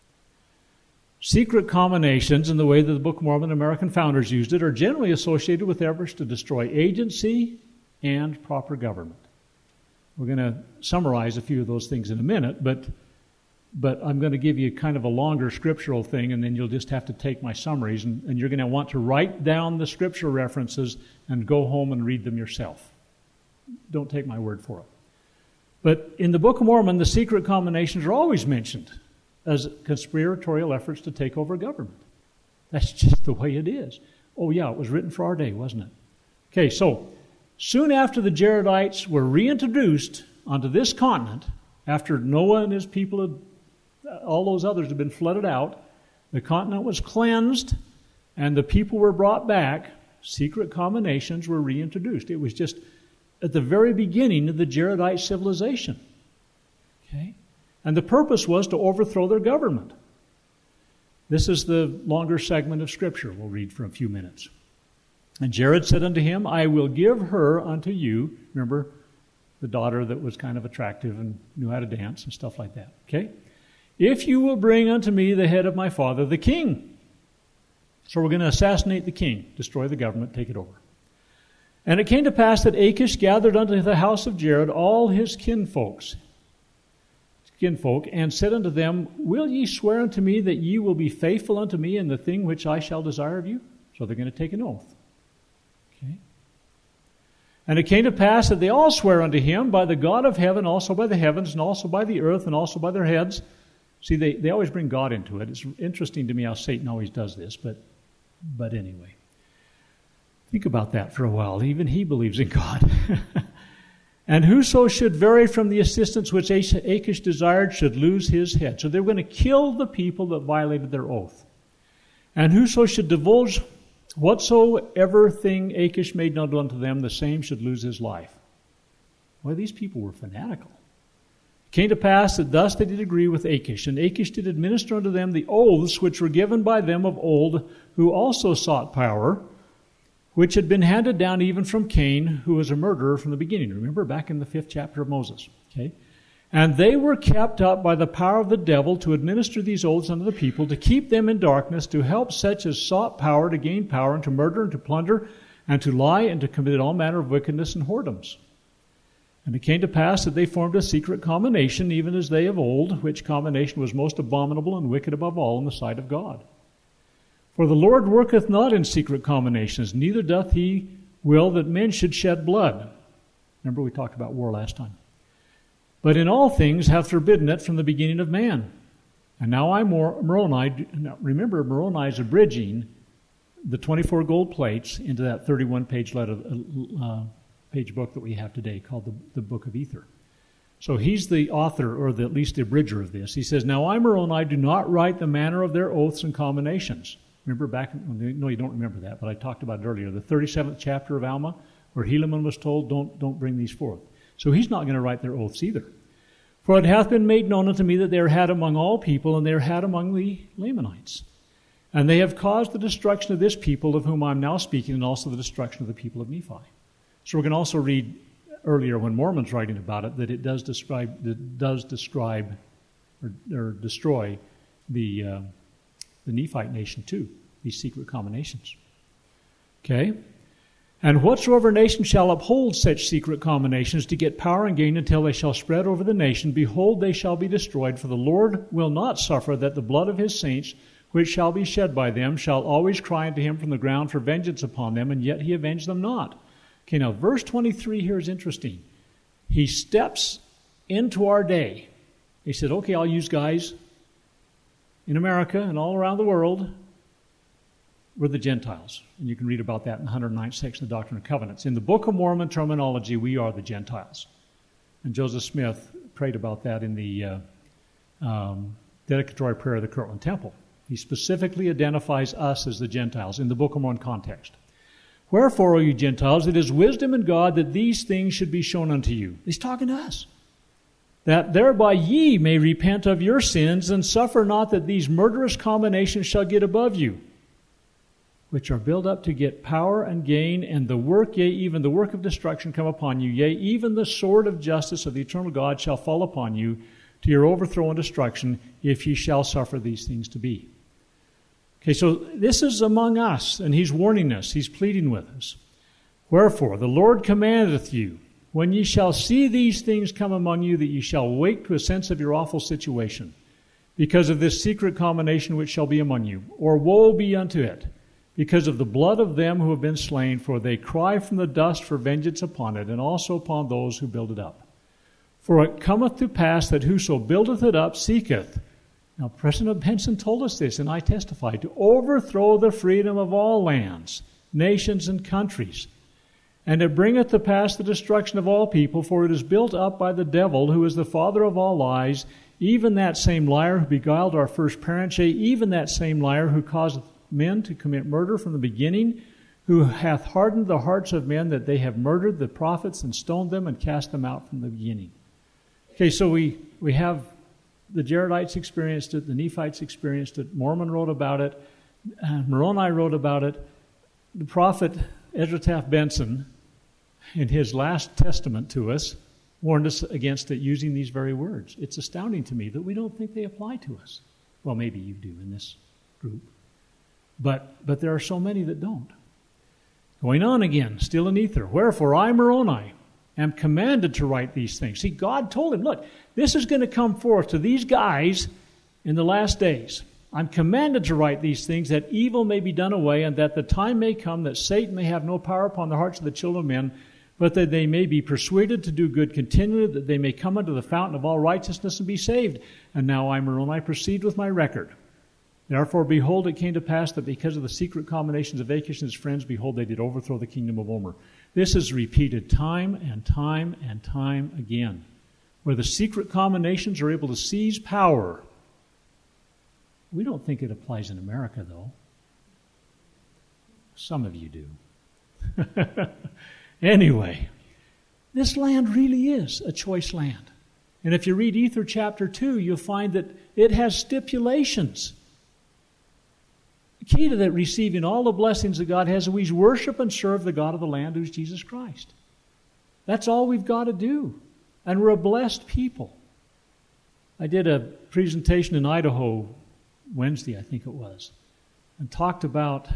Speaker 1: Secret combinations, in the way that the Book of Mormon American founders used it, are generally associated with efforts to destroy agency and proper government. We're going to summarize a few of those things in a minute, but but I'm going to give you kind of a longer scriptural thing, and then you'll just have to take my summaries, and, and you're going to want to write down the scripture references and go home and read them yourself. Don't take my word for it. But in the Book of Mormon, the secret combinations are always mentioned as conspiratorial efforts to take over government. That's just the way it is. Oh yeah, it was written for our day, wasn't it? Okay, so soon after the Jaredites were reintroduced onto this continent, after Noah and his people had, all those others had been flooded out, the continent was cleansed, and the people were brought back. Secret combinations were reintroduced. It was just at the very beginning of the Jaredite civilization. Okay? And the purpose was to overthrow their government. This is the longer segment of Scripture we'll read for a few minutes. And Jared said unto him, I will give her unto you. Remember, the daughter that was kind of attractive and knew how to dance and stuff like that. Okay? If you will bring unto me the head of my father, the king. So we're going to assassinate the king, destroy the government, take it over. And it came to pass that Achish gathered unto the house of Jared all his kinfolks, kinfolk, and said unto them, Will ye swear unto me that ye will be faithful unto me in the thing which I shall desire of you? So they're going to take an oath. Okay. And it came to pass that they all swear unto him by the God of heaven, also by the heavens, and also by the earth, and also by their heads. See, they, they always bring God into it. It's interesting to me how Satan always does this, but but anyway. Think about that for a while. Even he believes in God. And whoso should vary from the assistance which Achish desired should lose his head. So they're going to kill the people that violated their oath. And whoso should divulge whatsoever thing Achish made known unto them, the same should lose his life. Well, these people were fanatical. It came to pass that thus they did agree with Achish, and Achish did administer unto them the oaths which were given by them of old, who also sought power, which had been handed down even from Cain, who was a murderer from the beginning. Remember, back in the fifth chapter of Moses. Okay? And they were kept up by the power of the devil to administer these oaths unto the people, to keep them in darkness, to help such as sought power, to gain power, and to murder, and to plunder, and to lie, and to commit all manner of wickedness and whoredoms. And it came to pass that they formed a secret combination, even as they of old, which combination was most abominable and wicked above all in the sight of God. For the Lord worketh not in secret combinations, neither doth he will that men should shed blood. Remember we talked about war last time. But in all things hath forbidden it from the beginning of man. And now I, Moroni, remember Moroni is abridging the twenty-four gold plates into that thirty-one page letter, uh, page book that we have today called the, the Book of Ether. So he's the author, or the, at least the abridger of this. He says, Now I, Moroni, do not write the manner of their oaths and combinations. Remember back, no, you don't remember that, but I talked about it earlier, the thirty-seventh chapter of Alma, where Helaman was told, don't, don't bring these forth. So he's not going to write their oaths either. For it hath been made known unto me that they are had among all people, and they are had among the Lamanites. And they have caused the destruction of this people of whom I am now speaking, and also the destruction of the people of Nephi. So we're going to also read earlier when Mormon's writing about it that it does describe, it does describe or, or destroy the uh, the Nephite nation too, these secret combinations. Okay? And whatsoever nation shall uphold such secret combinations to get power and gain until they shall spread over the nation, behold, they shall be destroyed, for the Lord will not suffer that the blood of his saints, which shall be shed by them, shall always cry unto him from the ground for vengeance upon them, and yet he avenged them not. Okay, now verse twenty-three here is interesting. He steps into our day. He said, okay, I'll use guys in America and all around the world we're the Gentiles. And you can read about that in the one hundred ninth section of the Doctrine and Covenants. In the Book of Mormon terminology, we are the Gentiles. And Joseph Smith prayed about that in the uh, um, dedicatory prayer of the Kirtland Temple. He specifically identifies us as the Gentiles in the Book of Mormon context. Wherefore, O you Gentiles, it is wisdom in God that these things should be shown unto you. He's talking to us. That thereby ye may repent of your sins, and suffer not that these murderous combinations shall get above you, which are built up to get power and gain, and the work, yea, even the work of destruction come upon you. Yea, even the sword of justice of the eternal God shall fall upon you, to your overthrow and destruction, if ye shall suffer these things to be. Okay, so this is among us, and he's warning us, he's pleading with us. Wherefore, the Lord commandeth you, when ye shall see these things come among you, that ye shall wake to a sense of your awful situation, because of this secret combination which shall be among you. Or woe be unto it, because of the blood of them who have been slain, for they cry from the dust for vengeance upon it, and also upon those who build it up. For it cometh to pass that whoso buildeth it up seeketh. Now, President Benson told us this, and I testified, to overthrow the freedom of all lands, nations, and countries. And it bringeth to pass the destruction of all people, for it is built up by the devil, who is the father of all lies, even that same liar who beguiled our first parents, yea, even that same liar who causeth men to commit murder from the beginning, who hath hardened the hearts of men, that they have murdered the prophets and stoned them and cast them out from the beginning. Okay, so we, we have the Jaredites experienced it, the Nephites experienced it, Mormon wrote about it, uh, Moroni wrote about it. The prophet Ezra Taft Benson, in his last testament to us, warned us against it using these very words. It's astounding to me that we don't think they apply to us. Well, maybe you do in this group. But but there are so many that don't. Going on again, still in ether. Wherefore I, Moroni, am commanded to write these things. See, God told him, look, this is going to come forth to these guys in the last days. I'm commanded to write these things, that evil may be done away, and that the time may come that Satan may have no power upon the hearts of the children of men, but that they may be persuaded to do good continually, that they may come unto the fountain of all righteousness and be saved. And now I, Moroni, proceed with my record. Therefore, behold, it came to pass that because of the secret combinations of Achish and his friends, behold, they did overthrow the kingdom of Omer. This is repeated time and time and time again, where the secret combinations are able to seize power. We don't think it applies in America, though. Some of you do. Anyway, this land really is a choice land. And if you read Ether chapter two, you'll find that it has stipulations. The key to that receiving all the blessings that God has is we worship and serve the God of the land, who's Jesus Christ. That's all we've got to do. And we're a blessed people. I did a presentation in Idaho Wednesday, I think it was, and talked about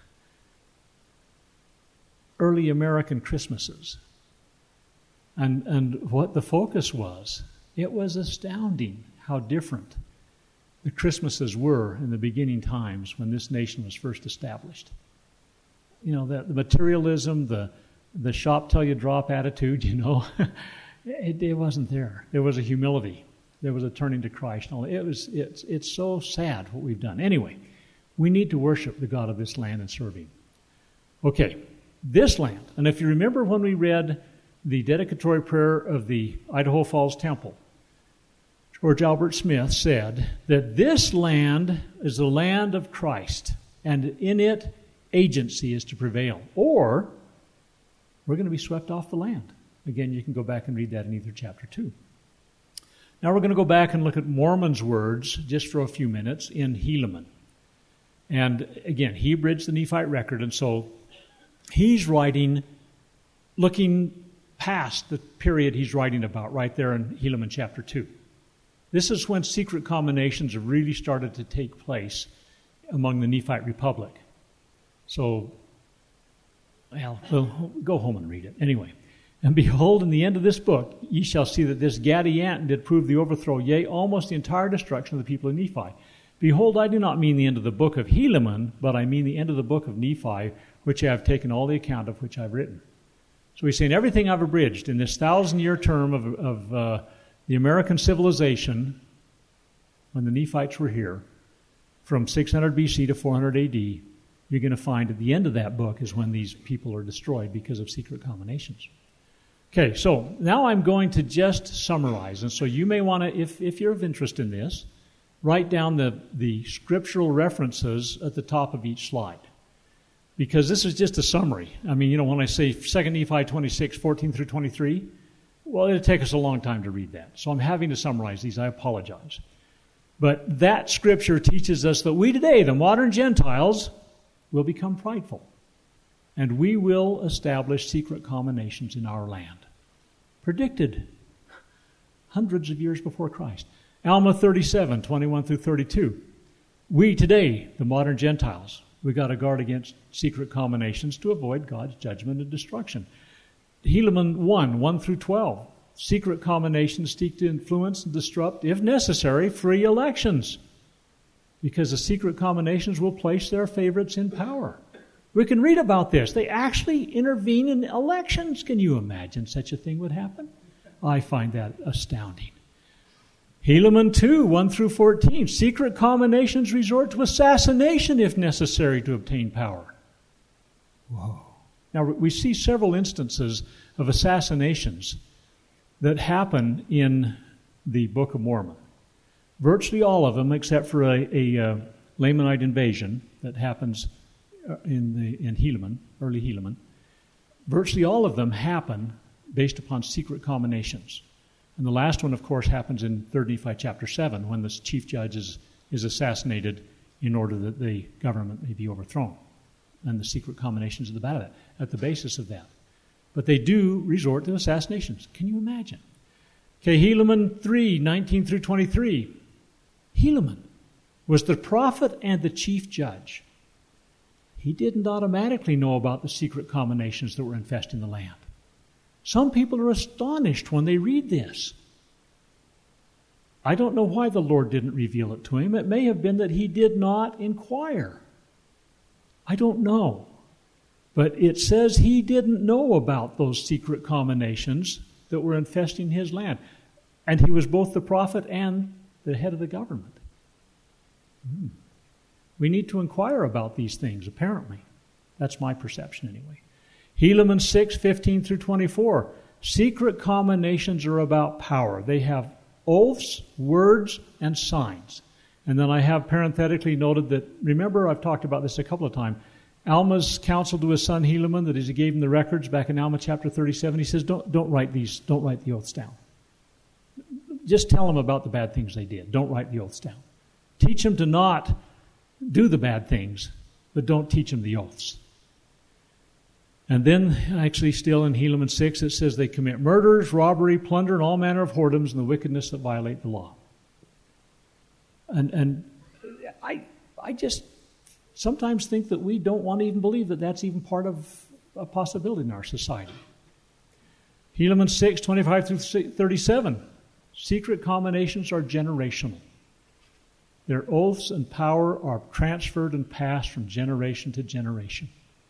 Speaker 1: early American Christmases. And, and what the focus was, it was astounding how different the Christmases were in the beginning times when this nation was first established. You know, the, the materialism, the the shop till you drop attitude, you know, it, it wasn't there. There was a humility. There was a turning to Christ. It was it's it's so sad what we've done. Anyway, we need to worship the God of this land and serve Him. Okay, this land. And if you remember when we read the dedicatory prayer of the Idaho Falls Temple, George Albert Smith said that this land is the land of Christ, and in it agency is to prevail, or we're going to be swept off the land. Again, you can go back and read that in Ether chapter two. Now we're going to go back and look at Mormon's words just for a few minutes in Helaman. And again, he abridged the Nephite record, and so he's writing, looking past the period he's writing about right there in Helaman chapter two. This is when secret combinations have really started to take place among the Nephite Republic. So, well, we'll go home and read it. Anyway, and behold, in the end of this book, ye shall see that this Gadianton did prove the overthrow, yea, almost the entire destruction of the people of Nephi. Behold, I do not mean the end of the book of Helaman, but I mean the end of the book of Nephi, which I have taken all the account of which I've written. So he's saying everything I've abridged in this thousand-year term of, of uh, the American civilization, when the Nephites were here, from six hundred B C to four hundred A D, you're going to find at the end of that book is when these people are destroyed because of secret combinations. Okay, so now I'm going to just summarize. And so you may want to, if, if you're of interest in this, write down the, the scriptural references at the top of each slide. Because this is just a summary. I mean, you know, when I say Second Nephi twenty-six, fourteen through twenty-three, well, it'll take us a long time to read that. So I'm having to summarize these. I apologize. But that scripture teaches us that we today, the modern Gentiles, will become prideful. And we will establish secret combinations in our land. Predicted hundreds of years before Christ. Alma thirty-seven, twenty-one through thirty-two. We today, the modern Gentiles, we got to guard against secret combinations to avoid God's judgment and destruction. Helaman one, one through twelve. Secret combinations seek to influence and disrupt, if necessary, free elections. Because the secret combinations will place their favorites in power. We can read about this. They actually intervene in elections. Can you imagine such a thing would happen? I find that astounding. Helaman two, one through fourteen. Secret combinations resort to assassination if necessary to obtain power. Whoa. Now, we see several instances of assassinations that happen in the Book of Mormon. Virtually all of them, except for a, a uh, Lamanite invasion that happens in the in Helaman, early Helaman. Virtually all of them happen based upon secret combinations. And the last one, of course, happens in Third Nephi chapter seven, when the chief judge is, is assassinated in order that the government may be overthrown. And the secret combinations at the, bat of that, at the basis of that. But they do resort to assassinations. Can you imagine? Okay, Helaman three, nineteen through twenty-three. Helaman was the prophet and the chief judge. He didn't automatically know about the secret combinations that were infesting the land. Some people are astonished when they read this. I don't know why the Lord didn't reveal it to him. It may have been that he did not inquire. I don't know. But it says he didn't know about those secret combinations that were infesting his land. And he was both the prophet and the head of the government. Hmm. We need to inquire about these things, apparently. That's my perception anyway. Helaman six, fifteen through twenty-four. Secret combinations are about power. They have oaths, words, and signs. And then I have parenthetically noted that, remember I've talked about this a couple of times, Alma's counsel to his son Helaman, that as he gave him the records back in Alma chapter thirty-seven, he says, don't, don't write these, don't write the oaths down. Just tell them about the bad things they did. Don't write the oaths down. Teach them to not do the bad things, but don't teach them the oaths. And then, actually still in Helaman six, it says they commit murders, robbery, plunder, and all manner of whoredoms and the wickedness that violate the law. And and I I just sometimes think that we don't want to even believe that that's even part of a possibility in our society. Helaman six, twenty-five through thirty-seven. Secret combinations are generational. Their oaths and power are transferred and passed from generation to generation.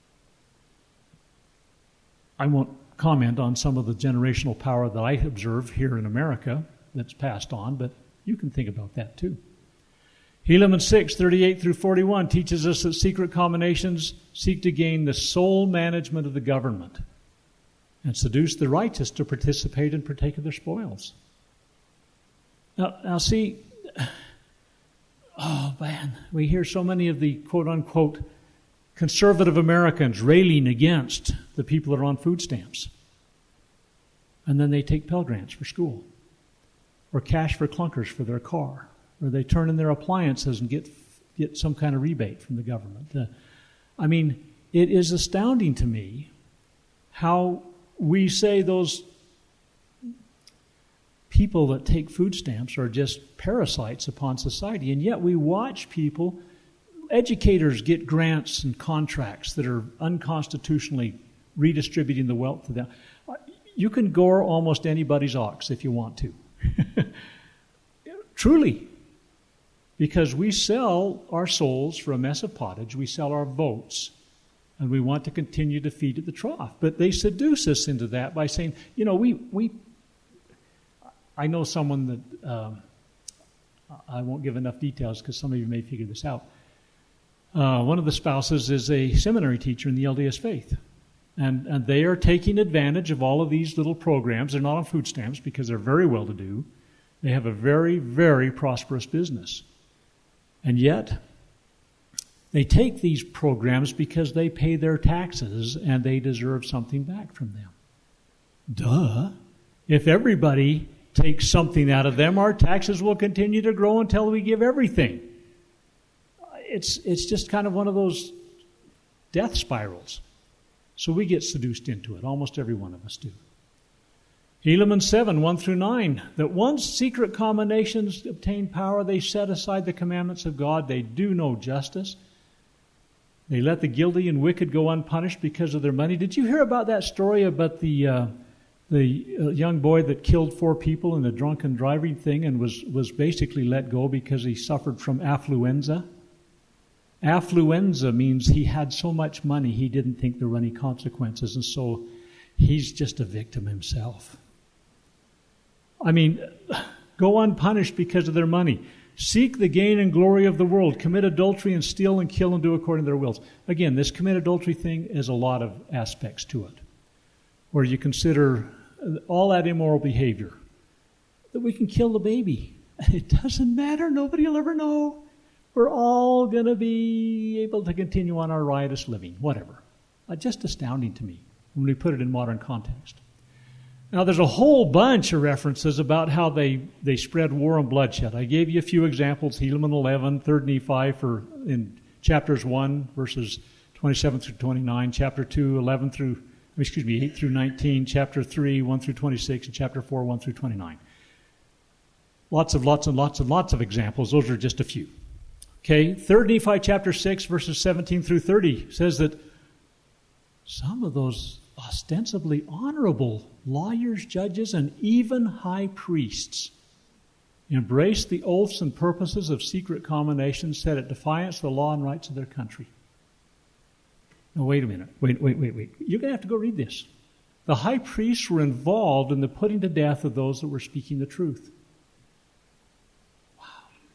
Speaker 1: I won't comment on some of the generational power that I observe here in America that's passed on, but you can think about that too. Helaman six, thirty-eight through forty-one teaches us that secret combinations seek to gain the sole management of the government and seduce the righteous to participate and partake of their spoils. Now, now see, oh man, we hear so many of the quote-unquote conservative Americans railing against the people that are on food stamps. And then they take Pell Grants for school, or cash for clunkers for their car, or they turn in their appliances and get get some kind of rebate from the government. Uh, I mean, it is astounding to me how we say those people that take food stamps are just parasites upon society, and yet we watch people, educators get grants and contracts that are unconstitutionally redistributing the wealth to them. You can gore almost anybody's ox if you want to. Truly. Because we sell our souls for a mess of pottage. We sell our votes. And we want to continue to feed at the trough. But they seduce us into that by saying, you know, we... we I know someone that... Um, I won't give enough details because some of you may figure this out. uh, one of the spouses is a seminary teacher in the L D S faith. And, and they are taking advantage of all of these little programs. They're not on food stamps because they're very well-to-do. They have a very, very prosperous business. And yet, they take these programs because they pay their taxes and they deserve something back from them. Duh. If everybody takes something out of them, our taxes will continue to grow until we give everything. It's, it's just kind of one of those death spirals. So we get seduced into it. Almost every one of us do. Helaman seven, one through nine, that once secret combinations obtain power, they set aside the commandments of God. They do no justice. They let the guilty and wicked go unpunished because of their money. Did you hear about that story about the uh, the uh, young boy that killed four people in a drunken driving thing and was, was basically let go because he suffered from affluenza? Affluenza means he had so much money he didn't think there were any consequences, and so he's just a victim himself. I mean, go unpunished because of their money. Seek the gain and glory of the world. Commit adultery and steal and kill and do according to their wills. Again, this commit adultery thing has a lot of aspects to it, where you consider all that immoral behavior. That we can kill the baby. It doesn't matter. Nobody will ever know. We're all going to be able to continue on our riotous living, whatever. Uh, just astounding to me when we put it in modern context. Now, there's a whole bunch of references about how they, they spread war and bloodshed. I gave you a few examples, Helaman eleven, third Nephi for in chapters one, verses twenty-seven through twenty-nine, chapter two, eleven through, excuse me, eight through nineteen, chapter three, one through twenty-six, and chapter four, one through twenty-nine. Lots of lots and lots and lots of examples. Those are just a few. Okay, third Nephi chapter six, verses seventeen through thirty says that some of those ostensibly honorable lawyers, judges, and even high priests embraced the oaths and purposes of secret combinations set at defiance of the law and rights of their country. Now, wait a minute. Wait, wait, wait, wait. You're going to have to go read this. The high priests were involved in the putting to death of those that were speaking the truth. Wow.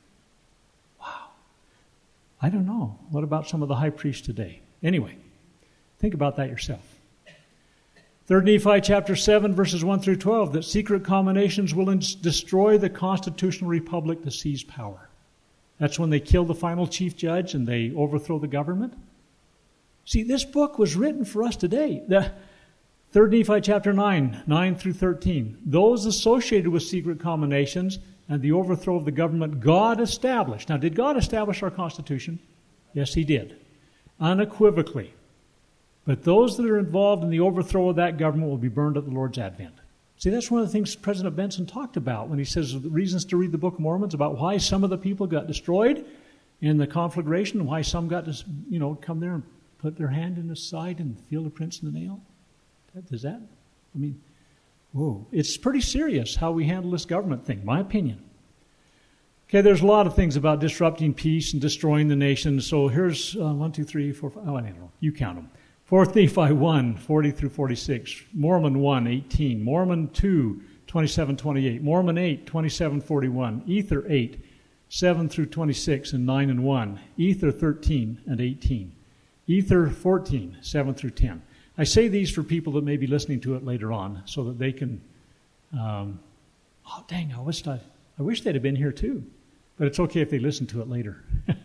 Speaker 1: Wow. I don't know. What about some of the high priests today? Anyway, think about that yourself. third Nephi chapter seven, verses one through twelve, that secret combinations will ins- destroy the constitutional republic to seize power. That's when they kill the final chief judge and they overthrow the government. See, this book was written for us today. The third Nephi chapter nine, nine through thirteen. Those associated with secret combinations and the overthrow of the government God established. Now, did God establish our Constitution? Yes, He did. Unequivocally. But those that are involved in the overthrow of that government will be burned at the Lord's advent. See, that's one of the things President Benson talked about when he says the reasons to read the Book of Mormon, about why some of the people got destroyed in the conflagration and why some got to, you know, come there and put their hand in the side and feel the prints in the nail. Does that? I mean, whoa. It's pretty serious how we handle this government thing, my opinion. Okay, there's a lot of things about disrupting peace and destroying the nation. So here's uh, one, two, three, four, five. Oh, I don't know. You count them. fourth Nephi one, forty through forty-six. Mormon one, eighteen. Mormon two, twenty-seven, twenty-eight. Mormon eight, twenty-seven, forty-one. Ether eight, seven through twenty-six and nine and one. Ether thirteen and eighteen. Ether fourteen, seven through ten. I say these for people that may be listening to it later on so that they can, um, oh, dang, I wish, I, I wish they'd have been here too. But it's okay if they listen to it later.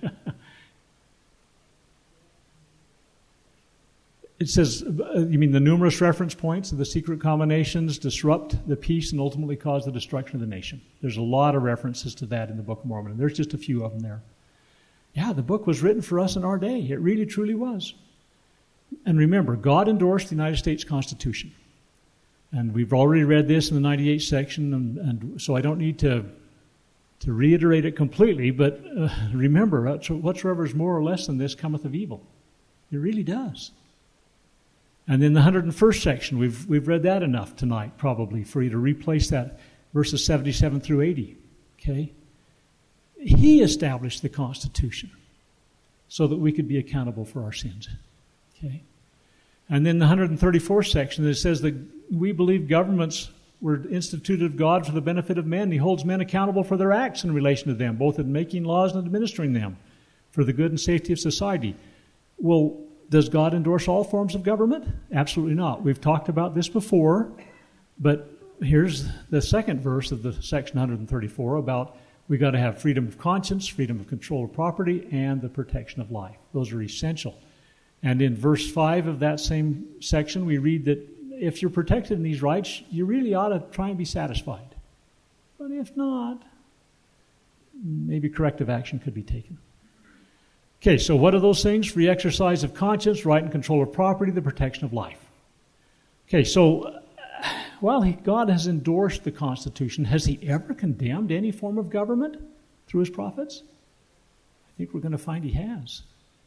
Speaker 1: It says, you mean the numerous reference points of the secret combinations disrupt the peace and ultimately cause the destruction of the nation. There's a lot of references to that in the Book of Mormon, and there's just a few of them there. Yeah, the book was written for us in our day. It really, truly was. And remember, God endorsed the United States Constitution. And we've already read this in the ninety-eight section, and, and so I don't need to to reiterate it completely, but uh, remember, whatsoever is more or less than this cometh of evil. It really does. And then the one hundred first section, we've we've read that enough tonight, probably, for you to replace that, verses seventy-seven through eighty. Okay? He established the Constitution so that we could be accountable for our sins. Okay? And then the one hundred thirty-fourth section, that says that we believe governments were instituted of God for the benefit of men. He holds men accountable for their acts in relation to them, both in making laws and administering them. for the good and safety of society. Well, does God endorse all forms of government? Absolutely not. We've talked about this before, but here's the second verse of the section one thirty-four about we've got to have freedom of conscience, freedom of control of property, and the protection of life. Those are essential. And in verse five of that same section, we read that if you're protected in these rights, you really ought to try and be satisfied. But if not, maybe corrective action could be taken. Okay, so what are those things? Free exercise of conscience, right and control of property, the protection of life. Okay, so while he, God has endorsed the Constitution, has he ever condemned any form of government through his prophets? I think we're going to find he has.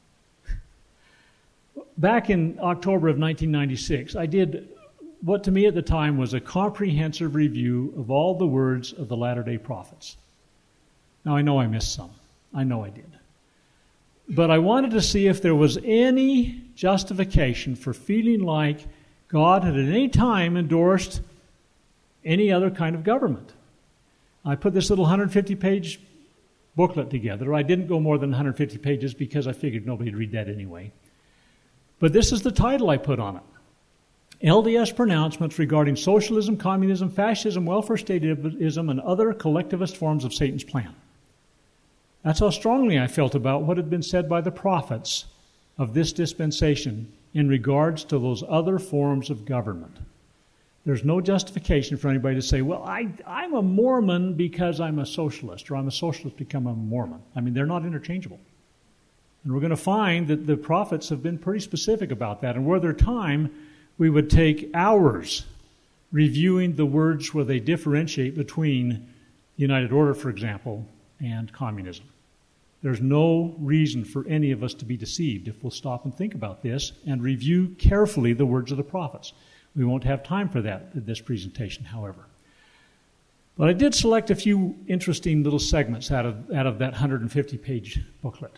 Speaker 1: Back in October of nineteen ninety-six, I did what to me at the time was a comprehensive review of all the words of the Latter-day Prophets. Now, I know I missed some. I know I did. But I wanted to see if there was any justification for feeling like God had at any time endorsed any other kind of government. I put this little one hundred fifty page booklet together. I didn't go more than one hundred fifty pages because I figured nobody would read that anyway. But this is the title I put on it. L D S pronouncements regarding socialism, communism, fascism, welfare statism, and other collectivist forms of Satan's plan. That's how strongly I felt about what had been said by the prophets of this dispensation in regards to those other forms of government. There's no justification for anybody to say, well, I, I'm a Mormon because I'm a socialist, or I'm a socialist because I'm a Mormon. I mean, they're not interchangeable. And we're going to find that the prophets have been pretty specific about that. And were there time, we would take hours reviewing the words where they differentiate between United Order, for example, and communism. There's no reason for any of us to be deceived if we'll stop and think about this and review carefully the words of the prophets. We won't have time for that in this presentation, however. But I did select a few interesting little segments out of, out of that one hundred fifty page booklet.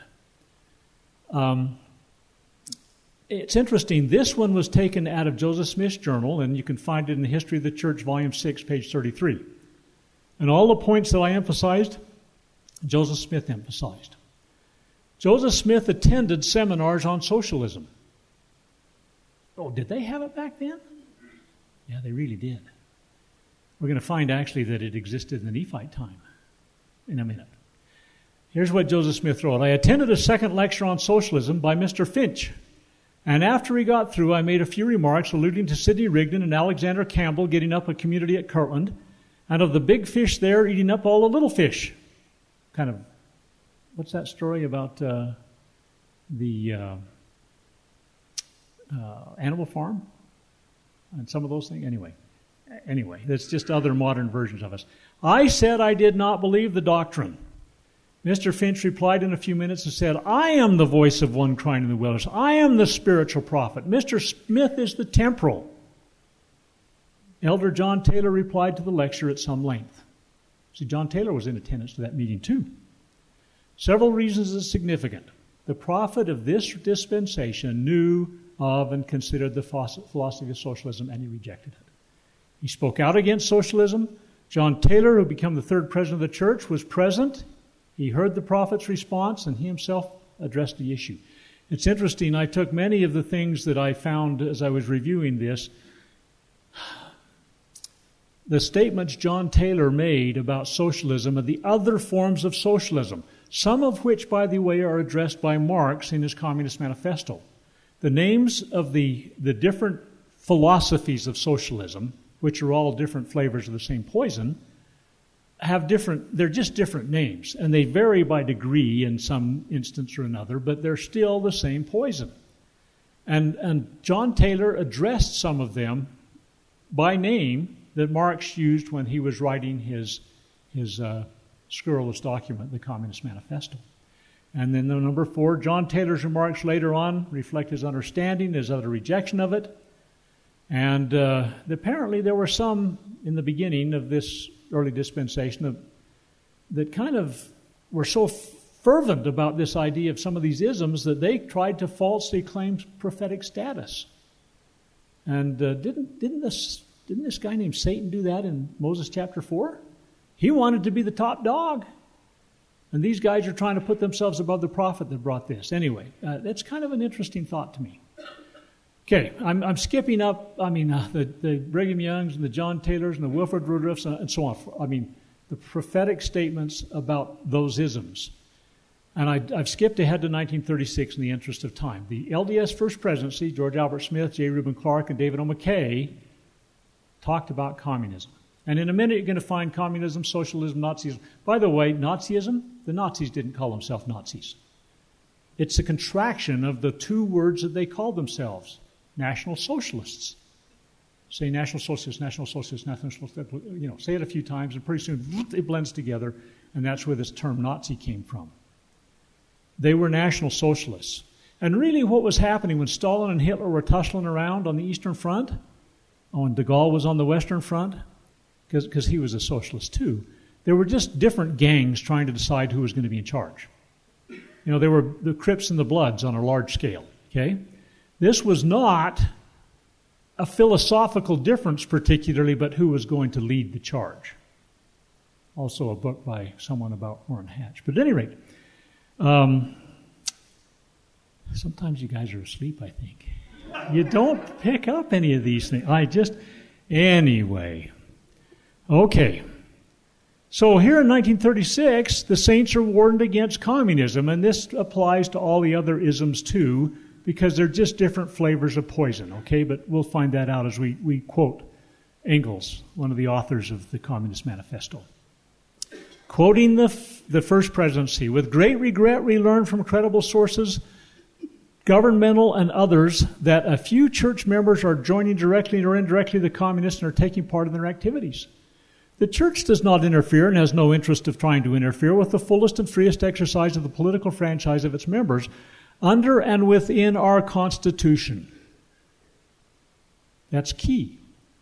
Speaker 1: Um, it's interesting. This one was taken out of Joseph Smith's journal, and you can find it in the History of the Church, Volume six, page thirty-three. And all the points that I emphasized, Joseph Smith emphasized. Joseph Smith attended seminars on socialism. Oh, did they have it back then? Yeah, they really did. We're going to find actually that it existed in the Nephite time in a minute. Here's what Joseph Smith wrote. I attended a second lecture on socialism by Mister Finch, and after he got through, I made a few remarks alluding to Sidney Rigdon and Alexander Campbell getting up a community at Kirtland, and of the big fish there eating up all the little fish. Kind of, what's that story about uh, the uh, uh, Animal Farm and some of those things? Anyway, anyway, that's just other modern versions of us. I said I did not believe the doctrine. Mister Finch replied in a few minutes and said, I am the voice of one crying in the wilderness. I am the spiritual prophet. Mister Smith is the temporal. Elder John Taylor replied to the lecture at some length. See, John Taylor was in attendance to that meeting too. Several reasons is significant. The prophet of this dispensation knew of and considered the philosophy of socialism, and he rejected it. He spoke out against socialism. John Taylor, who became the third president of the church, was present. He heard the prophet's response, and he himself addressed the issue. It's interesting, I took many of the things that I found as I was reviewing this. The statements John Taylor made about socialism and the other forms of socialism, some of which, by the way, are addressed by Marx in his Communist Manifesto. The names of the, the different philosophies of socialism, which are all different flavors of the same poison, have different, they're just different names, and they vary by degree in some instance or another, but they're still the same poison. And, and John Taylor addressed some of them by name that Marx used when he was writing his, his uh, scurrilous document, the Communist Manifesto. And then the number four, John Taylor's remarks later on reflect his understanding, his utter rejection of it. And uh, apparently there were some in the beginning of this early dispensation of, that kind of were so fervent about this idea of some of these isms that they tried to falsely claim prophetic status. And uh, didn't didn't this didn't this guy named Satan do that in Moses chapter four? He wanted to be the top dog. And these guys are trying to put themselves above the prophet that brought this. Anyway, uh, that's kind of an interesting thought to me. Okay, I'm, I'm skipping up, I mean, uh, the, the Brigham Youngs and the John Taylors and the Wilford Woodruffs and, and so on. I mean, the prophetic statements about those isms. And I, I've skipped ahead to nineteen thirty-six in the interest of time. The L D S First Presidency, George Albert Smith, J. Reuben Clark, and David O. McKay talked about communism. And in a minute you're going to find communism, socialism, Nazism. By the way, Nazism, the Nazis didn't call themselves Nazis. It's a contraction of the two words that they called themselves, National Socialists. Say National Socialists, National Socialists, National Socialists, you know, say it a few times and pretty soon it blends together, and that's where this term Nazi came from. They were National Socialists. And really what was happening when Stalin and Hitler were tussling around on the Eastern Front, oh, and de Gaulle was on the Western Front, because he was a socialist too, there were just different gangs trying to decide who was going to be in charge. You know, there were the Crips and the Bloods on a large scale, okay? This was not a philosophical difference particularly, but who was going to lead the charge. Also a book by someone about Orrin Hatch. But at any rate, um, sometimes you guys are asleep, I think. You don't pick up any of these things. I just, anyway. Okay. So here in nineteen thirty-six, the saints are warned against communism, and this applies to all the other isms too, because they're just different flavors of poison, okay? But we'll find that out as we, we quote Engels, one of the authors of the Communist Manifesto. Quoting the, the First Presidency, with great regret we learn from credible sources, governmental and others, that a few church members are joining directly or indirectly the communists and are taking part in their activities. The church does not interfere and has no interest of trying to interfere with the fullest and freest exercise of the political franchise of its members under and within our Constitution. That's key.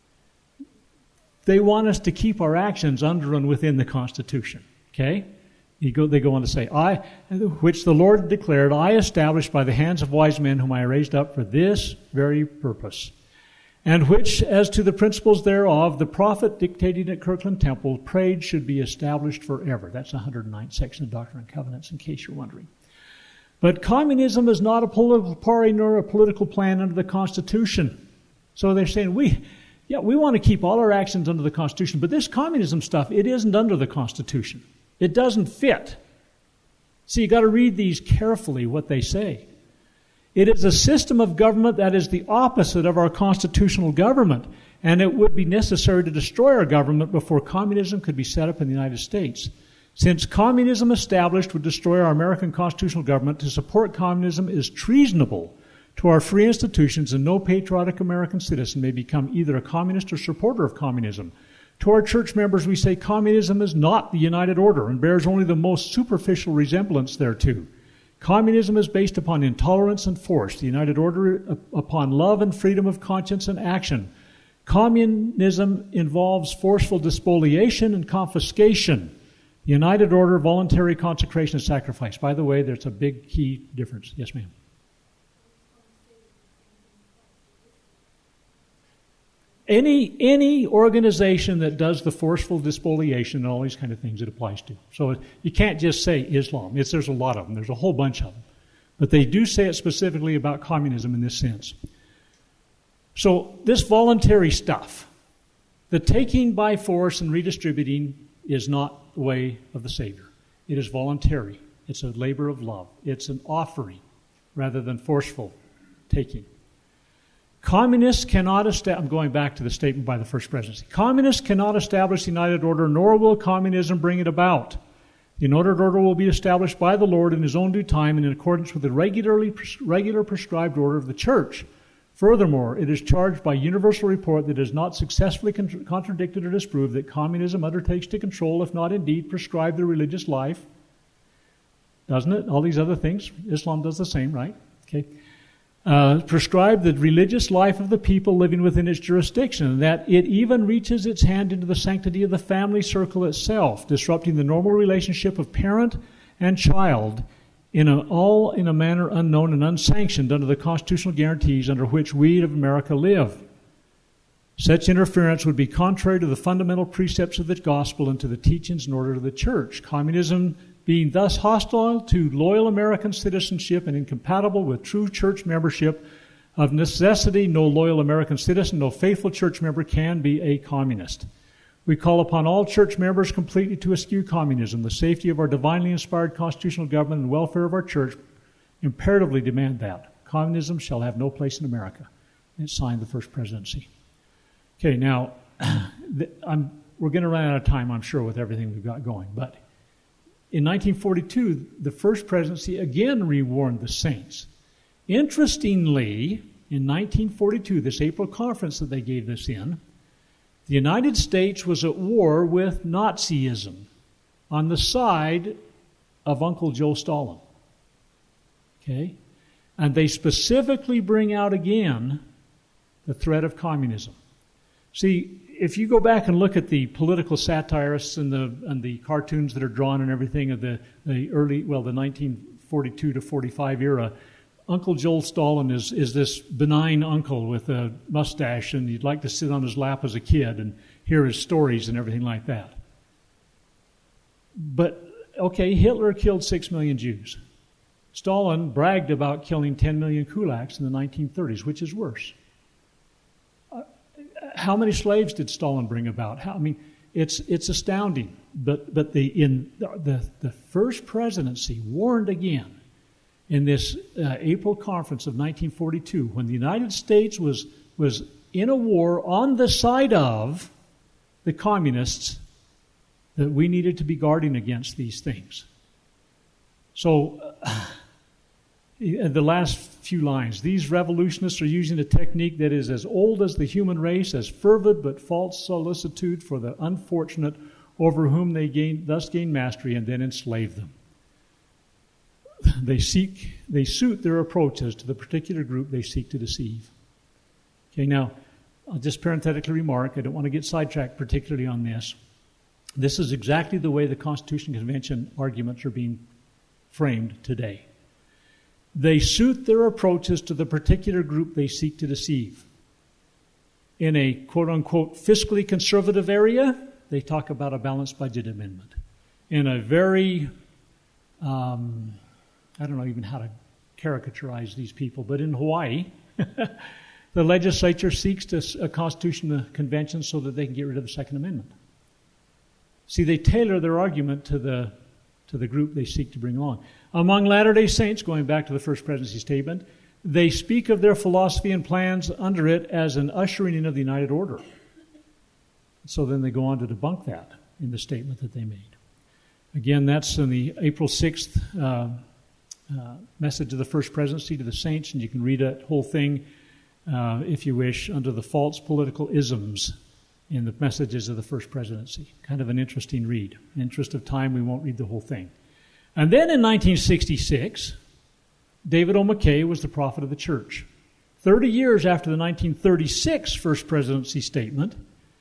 Speaker 1: They want us to keep our actions under and within the Constitution. Okay? You go, they go on to say, I, which the Lord declared, I established by the hands of wise men whom I raised up for this very purpose. And which, as to the principles thereof, the prophet dictating at Kirtland Temple prayed should be established forever. That's the one hundred ninth section of Doctrine and Covenants, in case you're wondering. But communism is not a political party nor a political plan under the Constitution. So they're saying, we, yeah, we want to keep all our actions under the Constitution, but this communism stuff, it isn't under the Constitution. It doesn't fit. See, you've got to read these carefully, what they say. It is a system of government that is the opposite of our constitutional government, and it would be necessary to destroy our government before communism could be set up in the United States. Since communism established would destroy our American constitutional government, to support communism is treasonable to our free institutions, and no patriotic American citizen may become either a communist or supporter of communism. To our church members we say communism is not the United Order and bears only the most superficial resemblance thereto. Communism is based upon intolerance and force, the United Order upon love and freedom of conscience and action. Communism involves forceful despoliation and confiscation. The United Order, voluntary consecration and sacrifice. By the way, there's a big key difference. Yes, ma'am. Any any organization that does the forceful despoliation and all these kind of things it applies to. So you can't just say Islam. It's, there's a lot of them. There's a whole bunch of them. But they do say it specifically about communism in this sense. So this voluntary stuff, the taking by force and redistributing is not the way of the Savior. It is voluntary. It's a labor of love. It's an offering rather than forceful taking. Communists cannot establish, I'm going back to the statement by the First Presidency. Communists cannot establish the United Order, nor will communism bring it about. The United Order will be established by the Lord in His own due time and in accordance with the regularly regular prescribed order of the Church. Furthermore, it is charged by universal report that it is not successfully con- contradicted or disproved that communism undertakes to control, if not indeed prescribe, the religious life. Doesn't it? All these other things. Islam does the same, right? Okay. Uh, prescribe the religious life of the people living within its jurisdiction, and that it even reaches its hand into the sanctity of the family circle itself, disrupting the normal relationship of parent and child in a, all in a manner unknown and unsanctioned under the constitutional guarantees under which we of America live. Such interference would be contrary to the fundamental precepts of the gospel and to the teachings and order of the church. Communism being thus hostile to loyal American citizenship and incompatible with true church membership. Of necessity, no loyal American citizen, no faithful church member can be a communist. We call upon all church members completely to eschew communism. The safety of our divinely inspired constitutional government and welfare of our church imperatively demand that. Communism shall have no place in America. And it signed the first presidency. Okay, now, I'm, we're going to run out of time, I'm sure, with everything we've got going. But in nineteen forty-two, the first presidency again rewarned the saints. Interestingly, in nineteen forty-two, this April conference that they gave this in, the United States was at war with Nazism on the side of Uncle Joe Stalin. Okay? And they specifically bring out again the threat of communism. See, if you go back and look at the political satirists and the and the cartoons that are drawn and everything of the, the early, well, the nineteen forty-two to forty-five era, Uncle Joel Stalin is, is this benign uncle with a mustache, and you'd like to sit on his lap as a kid and hear his stories and everything like that. But, okay, Hitler killed six million Jews. Stalin bragged about killing ten million kulaks in the nineteen thirties, which is worse. Uh, how many slaves did Stalin bring about? How, I mean, it's it's astounding. But but the in the the first presidency warned again in this uh, April conference of nineteen forty-two, when the United States was was in a war on the side of the communists, that we needed to be guarding against these things. So, uh, the last few lines, these revolutionists are using a technique that is as old as the human race, as fervid but false solicitude for the unfortunate over whom they gain, thus gain mastery and then enslave them. They seek, they suit their approaches to the particular group they seek to deceive. Okay, now, I'll just parenthetically remark, I don't want to get sidetracked particularly on this. This is exactly the way the Constitution Convention arguments are being framed today. They suit their approaches to the particular group they seek to deceive. In a quote-unquote fiscally conservative area, they talk about a balanced budget amendment. In a very... Um, I don't know even how to caricaturize these people, but in Hawaii, the legislature seeks to, a constitutional convention so that they can get rid of the Second Amendment. See, they tailor their argument to the to the group they seek to bring along. Among Latter-day Saints, going back to the first presidency statement, they speak of their philosophy and plans under it as an ushering in of the United Order. So then they go on to debunk that in the statement that they made. Again, that's in the April sixth uh, Uh, message of the first presidency to the saints, and you can read that whole thing, uh, if you wish, under the false political isms in the messages of the first presidency. Kind of an interesting read. In the interest of time, we won't read the whole thing. And then in nineteen sixty-six, David O. McKay was the prophet of the church. Thirty years after the nineteen thirty-six first presidency statement,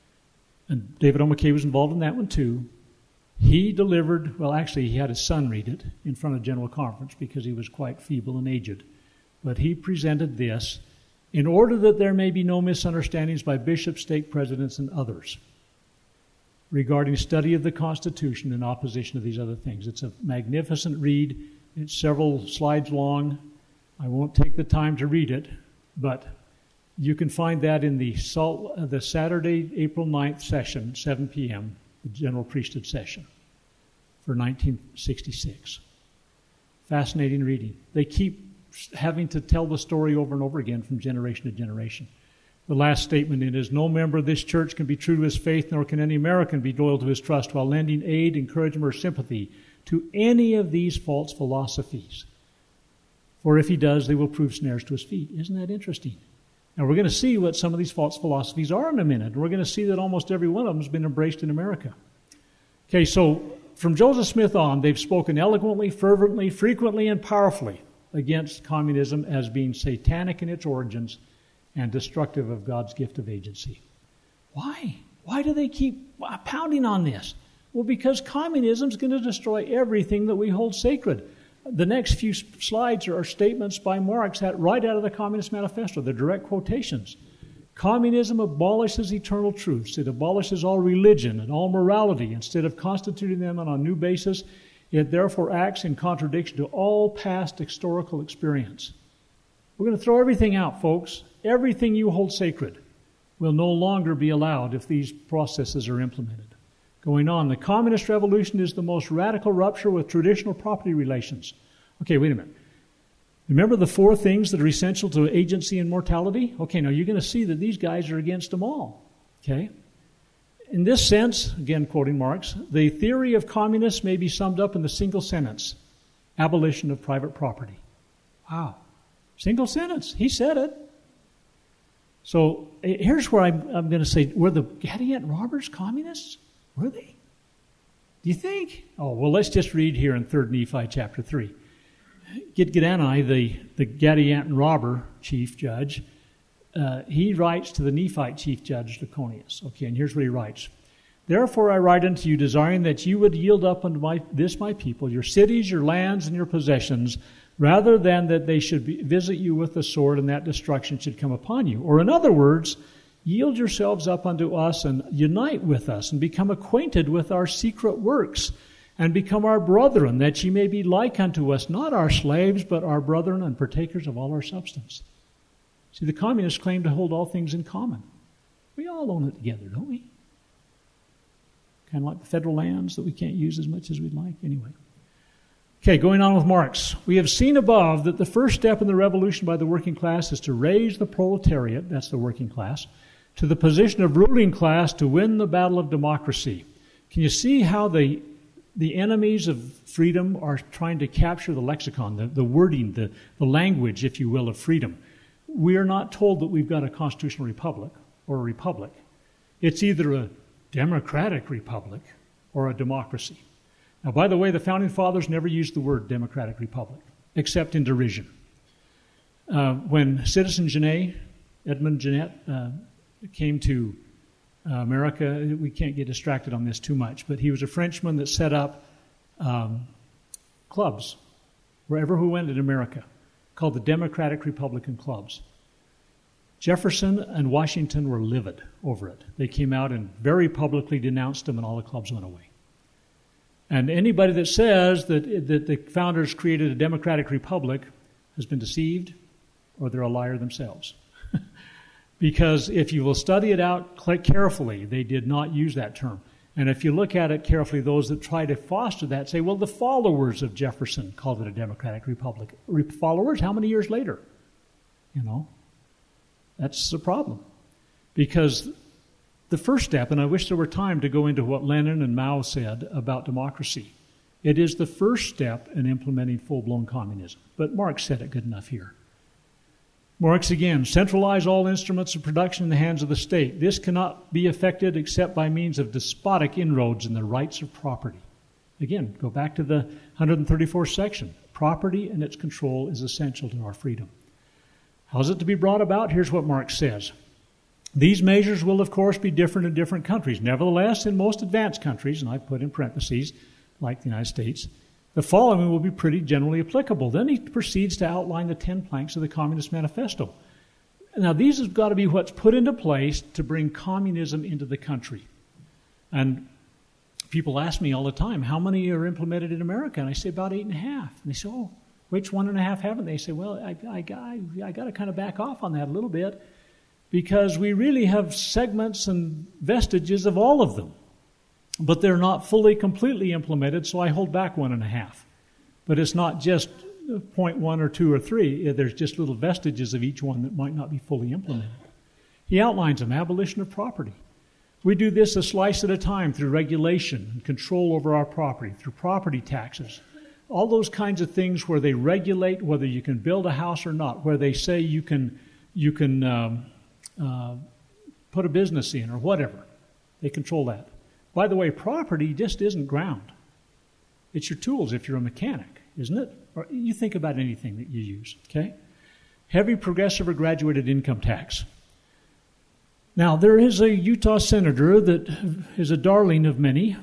Speaker 1: and David O. McKay was involved in that one too, he delivered, well, actually, he had his son read it in front of General Conference because he was quite feeble and aged. But he presented this in order that there may be no misunderstandings by bishops, stake presidents, and others regarding study of the Constitution in opposition to these other things. It's a magnificent read. It's several slides long. I won't take the time to read it, but you can find that in the, the Saturday, April ninth session, seven p.m., the General Priesthood session for nineteen sixty-six. Fascinating reading. They keep having to tell the story over and over again from generation to generation. The last statement in it is, no member of this church can be true to his faith, nor can any American be loyal to his trust while lending aid, encouragement, or sympathy to any of these false philosophies. For if he does, they will prove snares to his feet. Isn't that interesting? Now, we're going to see what some of these false philosophies are in a minute. We're going to see that almost every one of them has been embraced in America. Okay, so from Joseph Smith on, they've spoken eloquently, fervently, frequently, and powerfully against communism as being satanic in its origins and destructive of God's gift of agency. Why? Why do they keep pounding on this? Well, because communism is going to destroy everything that we hold sacred. The next few slides are statements by Marx right out of the Communist Manifesto. They're direct quotations. Communism abolishes eternal truths. It abolishes all religion and all morality. Instead of constituting them on a new basis, It therefore acts in contradiction to all past historical experience. We're going to throw everything out, folks. Everything you hold sacred will no longer be allowed if these processes are implemented. Going on, the communist revolution is the most radical rupture with traditional property relations. Okay, wait a minute. Remember the four things that are essential to agency and mortality? Okay, now you're going to see that these guys are against them all. Okay? In this sense, again quoting Marx, the theory of communists may be summed up in the single sentence, abolition of private property. Wow. Single sentence. He said it. So here's where I'm, I'm going to say, were the Gadianton robbers communists? Were they? Do you think? Oh, well, let's just read here in Third Nephi chapter three. Gidgiddoni, the, the Gadianton robber chief judge, uh, he writes to the Nephite chief judge Laconius. Okay, and here's what he writes. Therefore I write unto you, desiring that you would yield up unto my, this my people, your cities, your lands, and your possessions, rather than that they should be, visit you with the sword and that destruction should come upon you. Or in other words, yield yourselves up unto us and unite with us and become acquainted with our secret works and become our brethren, that ye may be like unto us, not our slaves, but our brethren and partakers of all our substance. See, the communists claim to hold all things in common. We all own it together, don't we? Kind of like the federal lands that we can't use as much as we'd like. Anyway. Okay, going on with Marx. We have seen above that the first step in the revolution by the working class is to raise the proletariat, that's the working class, to the position of ruling class to win the battle of democracy. Can you see how the the enemies of freedom are trying to capture the lexicon, the, the wording, the, the language, if you will, of freedom? We are not told that we've got a constitutional republic or a republic. It's either a democratic republic or a democracy. Now, by the way, the Founding Fathers never used the word democratic republic, except in derision. Uh, when Citizen Genet, Edmund Genet, uh, came to uh, America, we can't get distracted on this too much, but he was a Frenchman that set up um, clubs wherever we went in America, called the Democratic Republican Clubs. Jefferson and Washington were livid over it. They came out and very publicly denounced them, and all the clubs went away. And anybody that says that, that the founders created a democratic republic has been deceived, or they're a liar themselves. Because if you will study it out carefully, they did not use that term. And if you look at it carefully, those that try to foster that say, well, the followers of Jefferson called it a democratic republic. Followers? How many years later? You know, that's the problem. Because the first step, and I wish there were time to go into what Lenin and Mao said about democracy, it is the first step in implementing full-blown communism. But Marx said it good enough here. Marx again, centralize all instruments of production in the hands of the state. This cannot be effected except by means of despotic inroads in the rights of property. Again, go back to the one hundred thirty-fourth section. Property and its control is essential to our freedom. How is it to be brought about? Here's what Marx says. These measures will, of course, be different in different countries. Nevertheless, in most advanced countries, and I put in parentheses, like the United States, the following will be pretty generally applicable. Then he proceeds to outline the ten planks of the Communist Manifesto. Now, these have got to be what's put into place to bring communism into the country. And people ask me all the time, how many are implemented in America? And I say about eight and a half. And they say, oh, which one and a half haven't they? Say, well, I, I, I, I got to kind of back off on that a little bit, because we really have segments and vestiges of all of them. But they're not fully, completely implemented, so I hold back one and a half. But it's not just point one or two or three. There's just little vestiges of each one that might not be fully implemented. He outlines them, abolition of property. We do this a slice at a time through regulation and control over our property, through property taxes. All those kinds of things where they regulate whether you can build a house or not, where they say you can, you can um, uh, put a business in or whatever. They control that. By the way, property just isn't ground. It's your tools if you're a mechanic, isn't it? Or you think about anything that you use, okay? Heavy progressive or graduated income tax. Now, there is a Utah senator that is a darling of many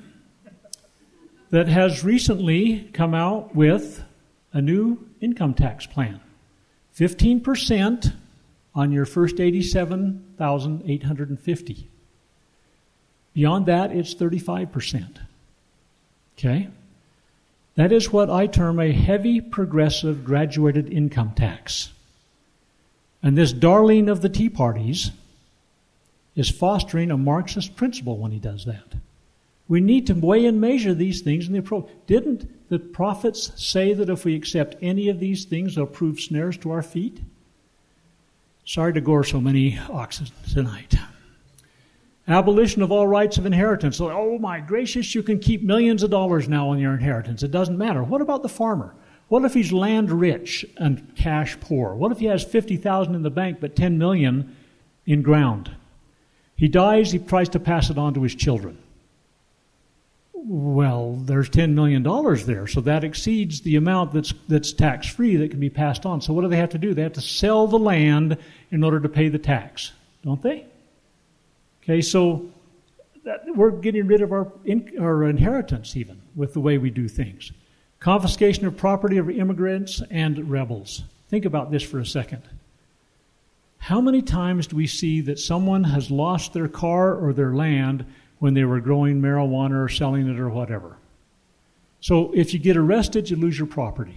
Speaker 1: that has recently come out with a new income tax plan. fifteen percent on your first eighty-seven thousand eight hundred fifty dollars. Beyond that, it's thirty-five percent. Okay? That is what I term a heavy progressive graduated income tax. And this darling of the Tea Parties is fostering a Marxist principle when he does that. We need to weigh and measure these things in the approach. Didn't the prophets say that if we accept any of these things, they'll prove snares to our feet? Sorry to gore so many oxen tonight. Abolition of all rights of inheritance. Oh my gracious, you can keep millions of dollars now on your inheritance. It doesn't matter. What about the farmer? What if he's land rich and cash poor? What if he has fifty thousand dollars in the bank but ten million dollars in ground? He dies, he tries to pass it on to his children. Well, there's ten million dollars there, so that exceeds the amount that's that's tax-free that can be passed on. So what do they have to do? They have to sell the land in order to pay the tax, don't they? Okay, so that, we're getting rid of our, in, our inheritance even with the way we do things. Confiscation of property of immigrants and rebels. Think about this for a second. How many times do we see that someone has lost their car or their land when they were growing marijuana or selling it or whatever? So if you get arrested, you lose your property.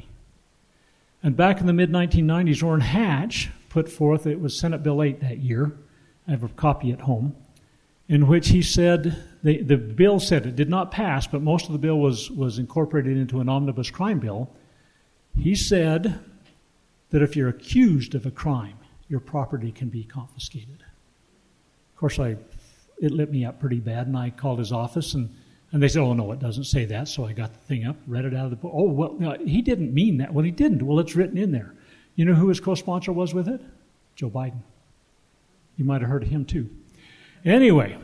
Speaker 1: And back in the mid nineteen nineties, Orrin Hatch put forth, it was Senate Bill eight that year, I have a copy at home, in which he said, the, the bill said it did not pass, but most of the bill was, was incorporated into an omnibus crime bill. He said that if you're accused of a crime, your property can be confiscated. Of course, I it lit me up pretty bad, and I called his office, and, and they said, oh, no, it doesn't say that. So I got the thing up, read it out of the book. Oh, well, no, he didn't mean that. Well, he didn't. Well, it's written in there. You know who his co-sponsor was with it? Joe Biden. You might have heard of him, too. Anyway,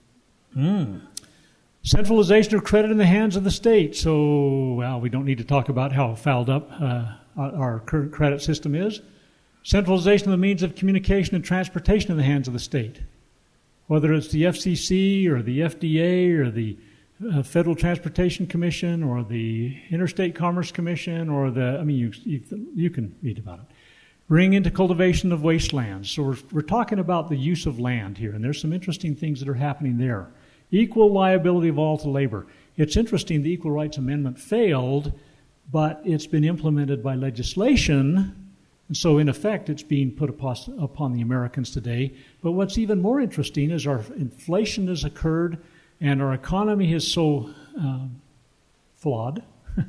Speaker 1: mm, centralization of credit in the hands of the state. So, well, we don't need to talk about how fouled up uh, our current credit system is. Centralization of the means of communication and transportation in the hands of the state. Whether it's the F C C or the F D A or the uh, Federal Transportation Commission or the Interstate Commerce Commission or the, I mean, you, you, you can read about it. Bring into cultivation of wastelands. So we're, we're talking about the use of land here, and there's some interesting things that are happening there. Equal liability of all to labor. It's interesting the Equal Rights Amendment failed, but it's been implemented by legislation. And so, in effect, it's being put upon the Americans today. But what's even more interesting is our inflation has occurred and our economy is so um, flawed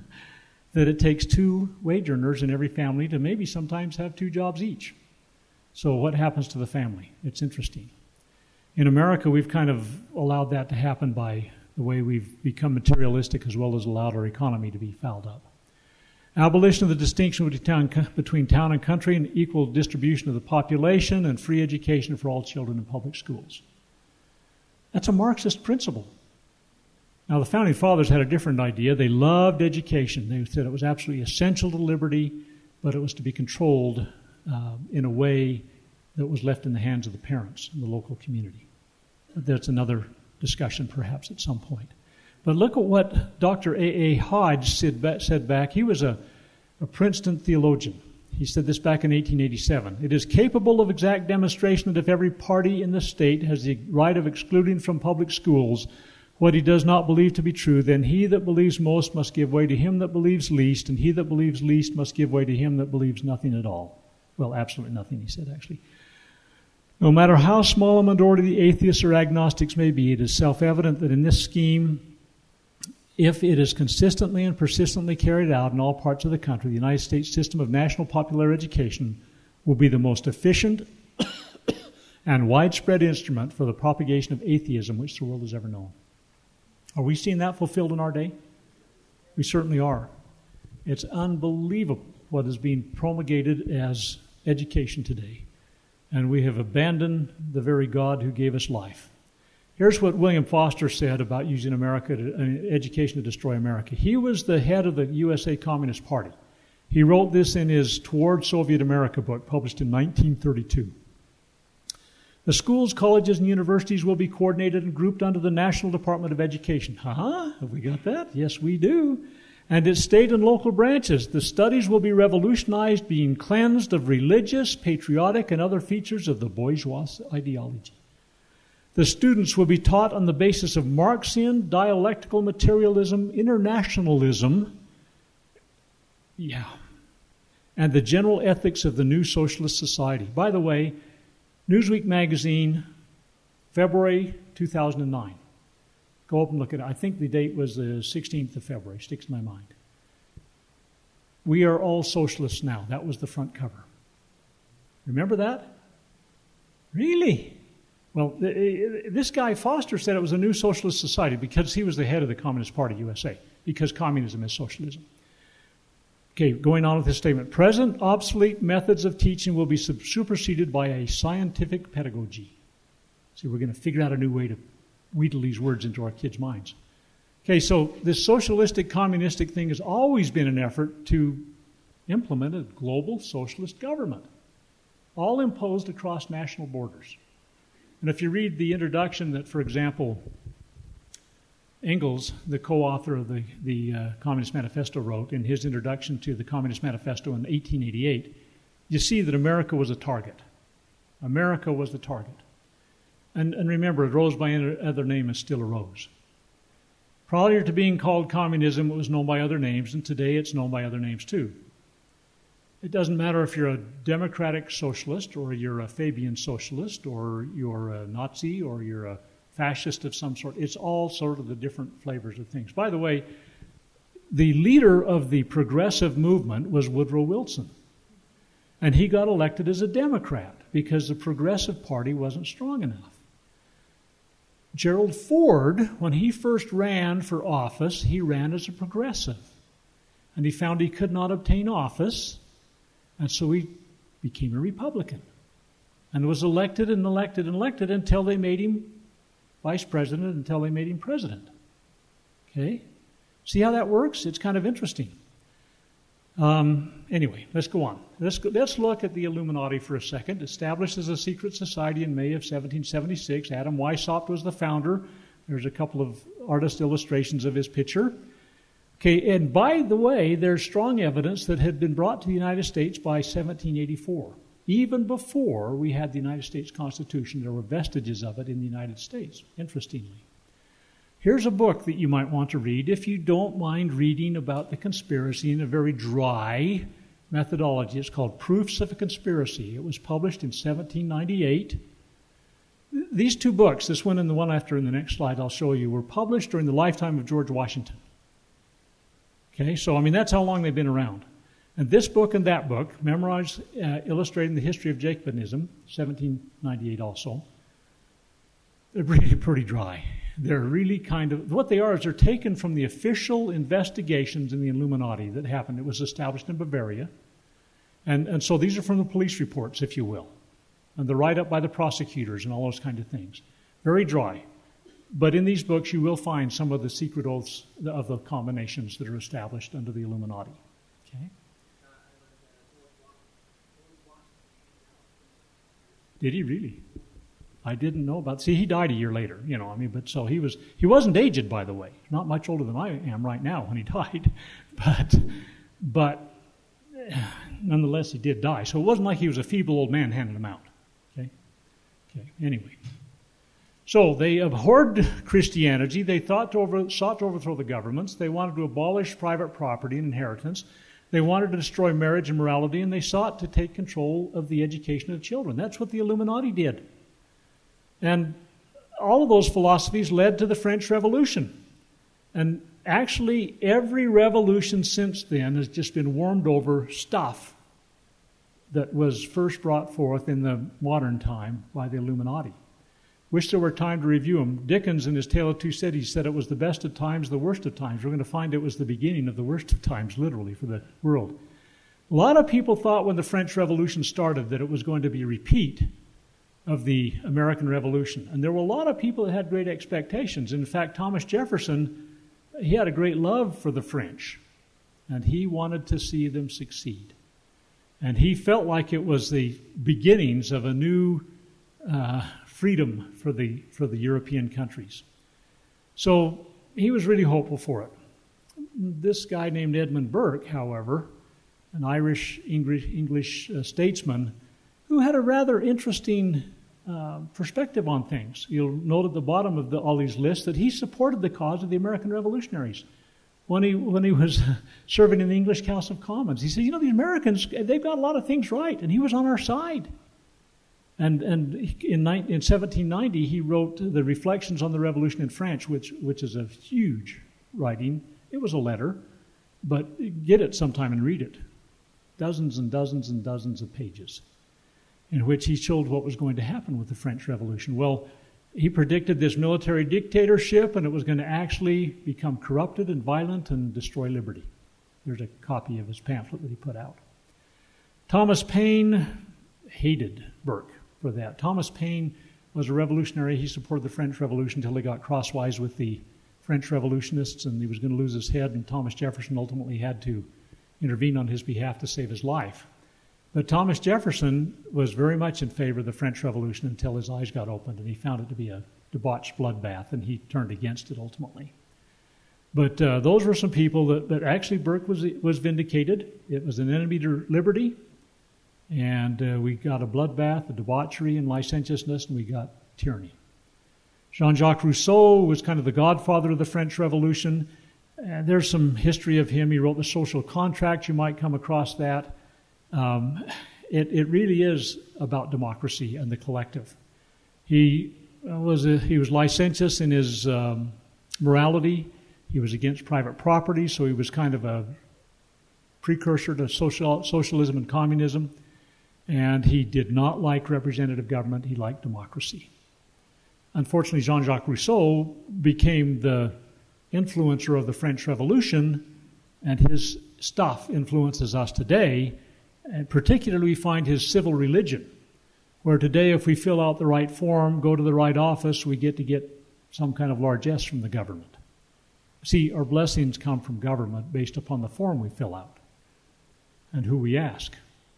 Speaker 1: that it takes two wage earners in every family to maybe sometimes have two jobs each. So what happens to the family? It's interesting. In America, we've kind of allowed that to happen by the way we've become materialistic as well as allowed our economy to be fouled up. Abolition of the distinction between town, between town and country, and equal distribution of the population, and free education for all children in public schools. That's a Marxist principle. Now, the Founding Fathers had a different idea. They loved education. They said it was absolutely essential to liberty, but it was to be controlled uh, in a way that was left in the hands of the parents in the local community. That's another discussion, perhaps, at some point. But look at what Doctor A A Hodge said back. He was a, a Princeton theologian. He said this back in eighteen eighty-seven. It is capable of exact demonstration that if every party in the state has the right of excluding from public schools what he does not believe to be true, then he that believes most must give way to him that believes least, and he that believes least must give way to him that believes nothing at all. Well, absolutely nothing, he said, actually. No matter how small a minority the atheists or agnostics may be, it is self-evident that in this scheme, if it is consistently and persistently carried out in all parts of the country, the United States system of national popular education will be the most efficient and widespread instrument for the propagation of atheism which the world has ever known. Are we seeing that fulfilled in our day? We certainly are. It's unbelievable what is being promulgated as education today. And we have abandoned the very God who gave us life. Here's what William Foster said about using America to, uh, education to destroy America. He was the head of the U S A Communist Party. He wrote this in his Toward Soviet America book, published in nineteen thirty-two. The schools, colleges, and universities will be coordinated and grouped under the National Department of Education. Ha-ha, have we got that? Yes, we do. And its state and local branches. The studies will be revolutionized, being cleansed of religious, patriotic, and other features of the bourgeois ideology. The students will be taught on the basis of Marxian dialectical materialism, internationalism, Yeah. And the general ethics of the new socialist society. By the way, Newsweek magazine, February two thousand nine. Go up and look at it. I think the date was the sixteenth of February, sticks in my mind. We are all socialists now. That was the front cover. Remember that? Really? Well, this guy Foster said it was a new socialist society because he was the head of the Communist Party U S A, because communism is socialism. Okay, going on with this statement. Present obsolete methods of teaching will be superseded by a scientific pedagogy. See, we're going to figure out a new way to wheedle these words into our kids' minds. Okay, so this socialistic, communistic thing has always been an effort to implement a global socialist government, all imposed across national borders. And if you read the introduction that, for example, Engels, the co-author of the, the uh, Communist Manifesto, wrote in his introduction to the Communist Manifesto in eighteen eighty-eight, you see that America was a target. America was the target. And, and remember, it rose by any other name and still arose. Prior to being called communism, it was known by other names, and today it's known by other names too. It doesn't matter if you're a democratic socialist, or you're a Fabian socialist, or you're a Nazi, or you're a fascist of some sort. It's all sort of the different flavors of things. By the way, the leader of the progressive movement was Woodrow Wilson. And he got elected as a Democrat because the Progressive Party wasn't strong enough. Gerald Ford, when he first ran for office, he ran as a progressive. And he found he could not obtain office, and so he became a Republican. And was elected and elected and elected until they made him vice president, until they made him president. Okay? See how that works? It's kind of interesting. Um, anyway, let's go on. Let's, go, let's look at the Illuminati for a second. Established as a secret society in May of seventeen seventy-six. Adam Weishaupt was the founder. There's a couple of artist illustrations of his picture. Okay, and by the way, there's strong evidence that had been brought to the United States by seventeen eighty-four. Even before we had the United States Constitution, there were vestiges of it in the United States, interestingly. Here's a book that you might want to read if you don't mind reading about the conspiracy in a very dry methodology. It's called Proofs of a Conspiracy. It was published in seventeen ninety-eight. These two books, this one and the one after in the next slide I'll show you, were published during the lifetime of George Washington. Okay, so I mean that's how long they've been around. And this book and that book, Memoirs uh, Illustrating the History of Jacobinism, seventeen ninety-eight also, they're really pretty dry. They're really kind of, what they are is they're taken from the official investigations in the Illuminati that happened. It was established in Bavaria. And, and so these are from the police reports, if you will. And they're write-up by the prosecutors and all those kind of things. Very dry. But in these books you will find some of the secret oaths of the combinations that are established under the Illuminati. Okay? Did he really? I didn't know about. See, he died a year later, you know. I mean, but so he was. He wasn't aged, by the way. Not much older than I am right now when he died, but, but, nonetheless, he did die. So it wasn't like he was a feeble old man handing them out. Okay. Okay. Anyway, so they abhorred Christianity. They thought to over, sought to overthrow the governments. They wanted to abolish private property and inheritance. They wanted to destroy marriage and morality, and they sought to take control of the education of children. That's what the Illuminati did. And all of those philosophies led to the French Revolution. And actually, every revolution since then has just been warmed over stuff that was first brought forth in the modern time by the Illuminati. Wish there were time to review them. Dickens, in his Tale of Two Cities, said it was the best of times, the worst of times. We're going to find it was the beginning of the worst of times, literally, for the world. A lot of people thought when the French Revolution started that it was going to be a repeat of the American Revolution. And there were a lot of people that had great expectations. In fact, Thomas Jefferson, he had a great love for the French, and he wanted to see them succeed. And he felt like it was the beginnings of a new uh, freedom for the for the European countries. So he was really hopeful for it. This guy named Edmund Burke, however, an Irish English, English uh, statesman, who had a rather interesting uh, perspective on things. You'll note at the bottom of the, all these lists that he supported the cause of the American revolutionaries. when he when he was serving in the English House of Commons. He said, you know, the Americans, they've got a lot of things right, and he was on our side. And and in, in seventeen ninety, he wrote the Reflections on the Revolution in French, which which is a huge writing. It was a letter, but get it sometime and read it. Dozens and dozens and dozens of pages in which he showed what was going to happen with the French Revolution. Well, he predicted this military dictatorship, and it was going to actually become corrupted and violent and destroy liberty. There's a copy of his pamphlet that he put out. Thomas Paine hated Burke for that. Thomas Paine was a revolutionary. He supported the French Revolution until he got crosswise with the French revolutionists, and he was going to lose his head, and Thomas Jefferson ultimately had to intervene on his behalf to save his life. But Thomas Jefferson was very much in favor of the French Revolution until his eyes got opened, and he found it to be a debauched bloodbath, and he turned against it ultimately. But uh, those were some people that, that actually Burke was was vindicated. It was an enemy to liberty, and uh, we got a bloodbath, a debauchery and licentiousness, and we got tyranny. Jean-Jacques Rousseau was kind of the godfather of the French Revolution. Uh, there's some history of him. He wrote The Social Contract. You might come across that. Um, it, it really is about democracy and the collective. He was a, he was licentious in his um, morality. He was against private property, so he was kind of a precursor to social, socialism and communism. And he did not like representative government. He liked democracy. Unfortunately, Jean-Jacques Rousseau became the influencer of the French Revolution, and his stuff influences us today. And particularly, we find his civil religion, where today, if we fill out the right form, go to the right office, we get to get some kind of largesse from the government. See, our blessings come from government based upon the form we fill out and who we ask.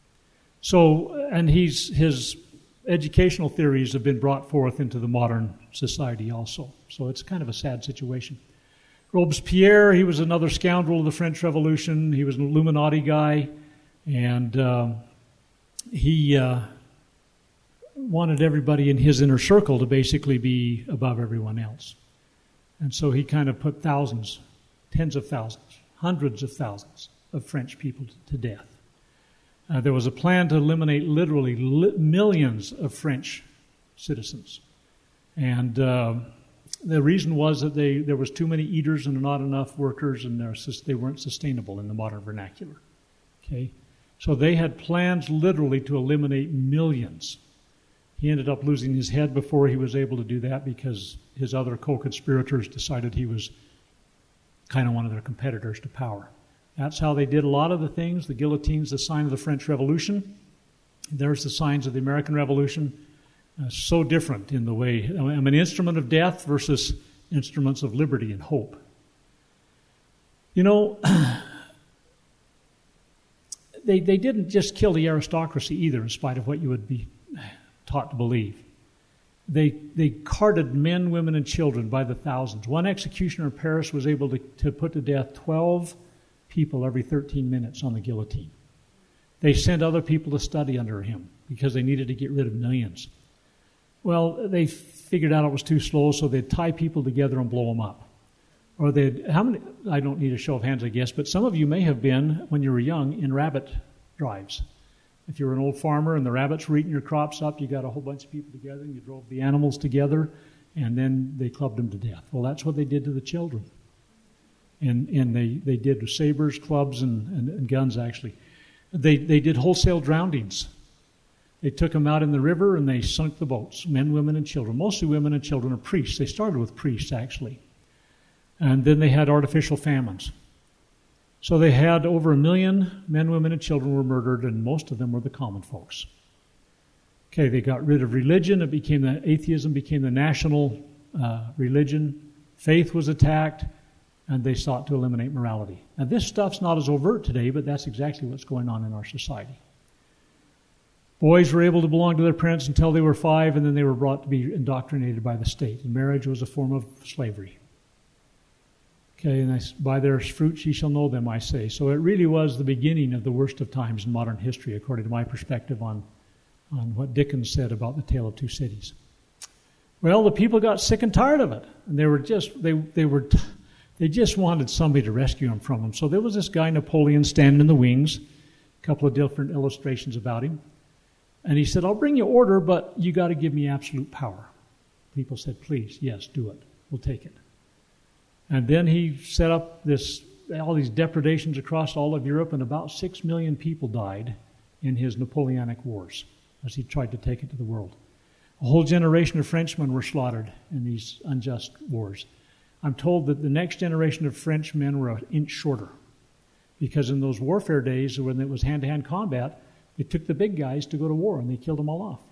Speaker 1: So, and he's his educational theories have been brought forth into the modern society also. So it's kind of a sad situation. Robespierre, he was another scoundrel of the French Revolution. He was an Illuminati guy, and um, he uh, wanted everybody in his inner circle to basically be above everyone else. And so he kind of put thousands, tens of thousands, hundreds of thousands of French people to death. Uh, there was a plan to eliminate literally li- millions of French citizens. And uh, the reason was that they, there was too many eaters and not enough workers, and they weren't sustainable in the modern vernacular. Okay, so they had plans literally to eliminate millions. He ended up losing his head before he was able to do that because his other co-conspirators decided he was kind of one of their competitors to power. That's how they did a lot of the things. The guillotine's the sign of the French Revolution. There's the signs of the American Revolution. Uh, so different in the way. I'm an instrument of death versus instruments of liberty and hope. You know, they they didn't just kill the aristocracy either, in spite of what you would be taught to believe. They they carted men, women, and children by the thousands. One executioner in Paris was able to, to put to death twelve people every thirteen minutes on the guillotine. They sent other people to study under him because they needed to get rid of millions. Well, they figured out it was too slow, so they'd tie people together and blow them up. Or they'd, how many, I don't need a show of hands, I guess, but some of you may have been, when you were young, in rabbit drives. If you were an old farmer and the rabbits were eating your crops up, you got a whole bunch of people together and you drove the animals together, and then they clubbed them to death. Well, that's what they did to the children. And and they, they did with sabers, clubs, and, and, and guns, actually. They they did wholesale drownings. They took them out in the river and they sunk the boats, men, women, and children. Mostly women and children and priests. They started with priests, actually. And then they had artificial famines. So they had over a million men, women, and children were murdered, and most of them were the common folks. Okay, they got rid of religion. It became the, atheism became the national uh, religion. Faith was attacked, and they sought to eliminate morality. Now, this stuff's not as overt today, but that's exactly what's going on in our society. Boys were able to belong to their parents until they were five, and then they were brought to be indoctrinated by the state. And marriage was a form of slavery. Okay, and I, by their fruits ye shall know them, I say. So it really was the beginning of the worst of times in modern history, according to my perspective on, on what Dickens said about the Tale of Two Cities. Well, the people got sick and tired of it, and they were just they they were. T- They just wanted somebody to rescue them from them. So there was this guy, Napoleon, standing in the wings, a couple of different illustrations about him. And he said, I'll bring you order, but you got to give me absolute power. People said, please, yes, do it. We'll take it. And then he set up this all these depredations across all of Europe, and about six million people died in his Napoleonic wars as he tried to take it to the world. A whole generation of Frenchmen were slaughtered in these unjust wars. I'm told that the next generation of French men were an inch shorter, because in those warfare days when it was hand-to-hand combat, they took the big guys to go to war, and they killed them all off.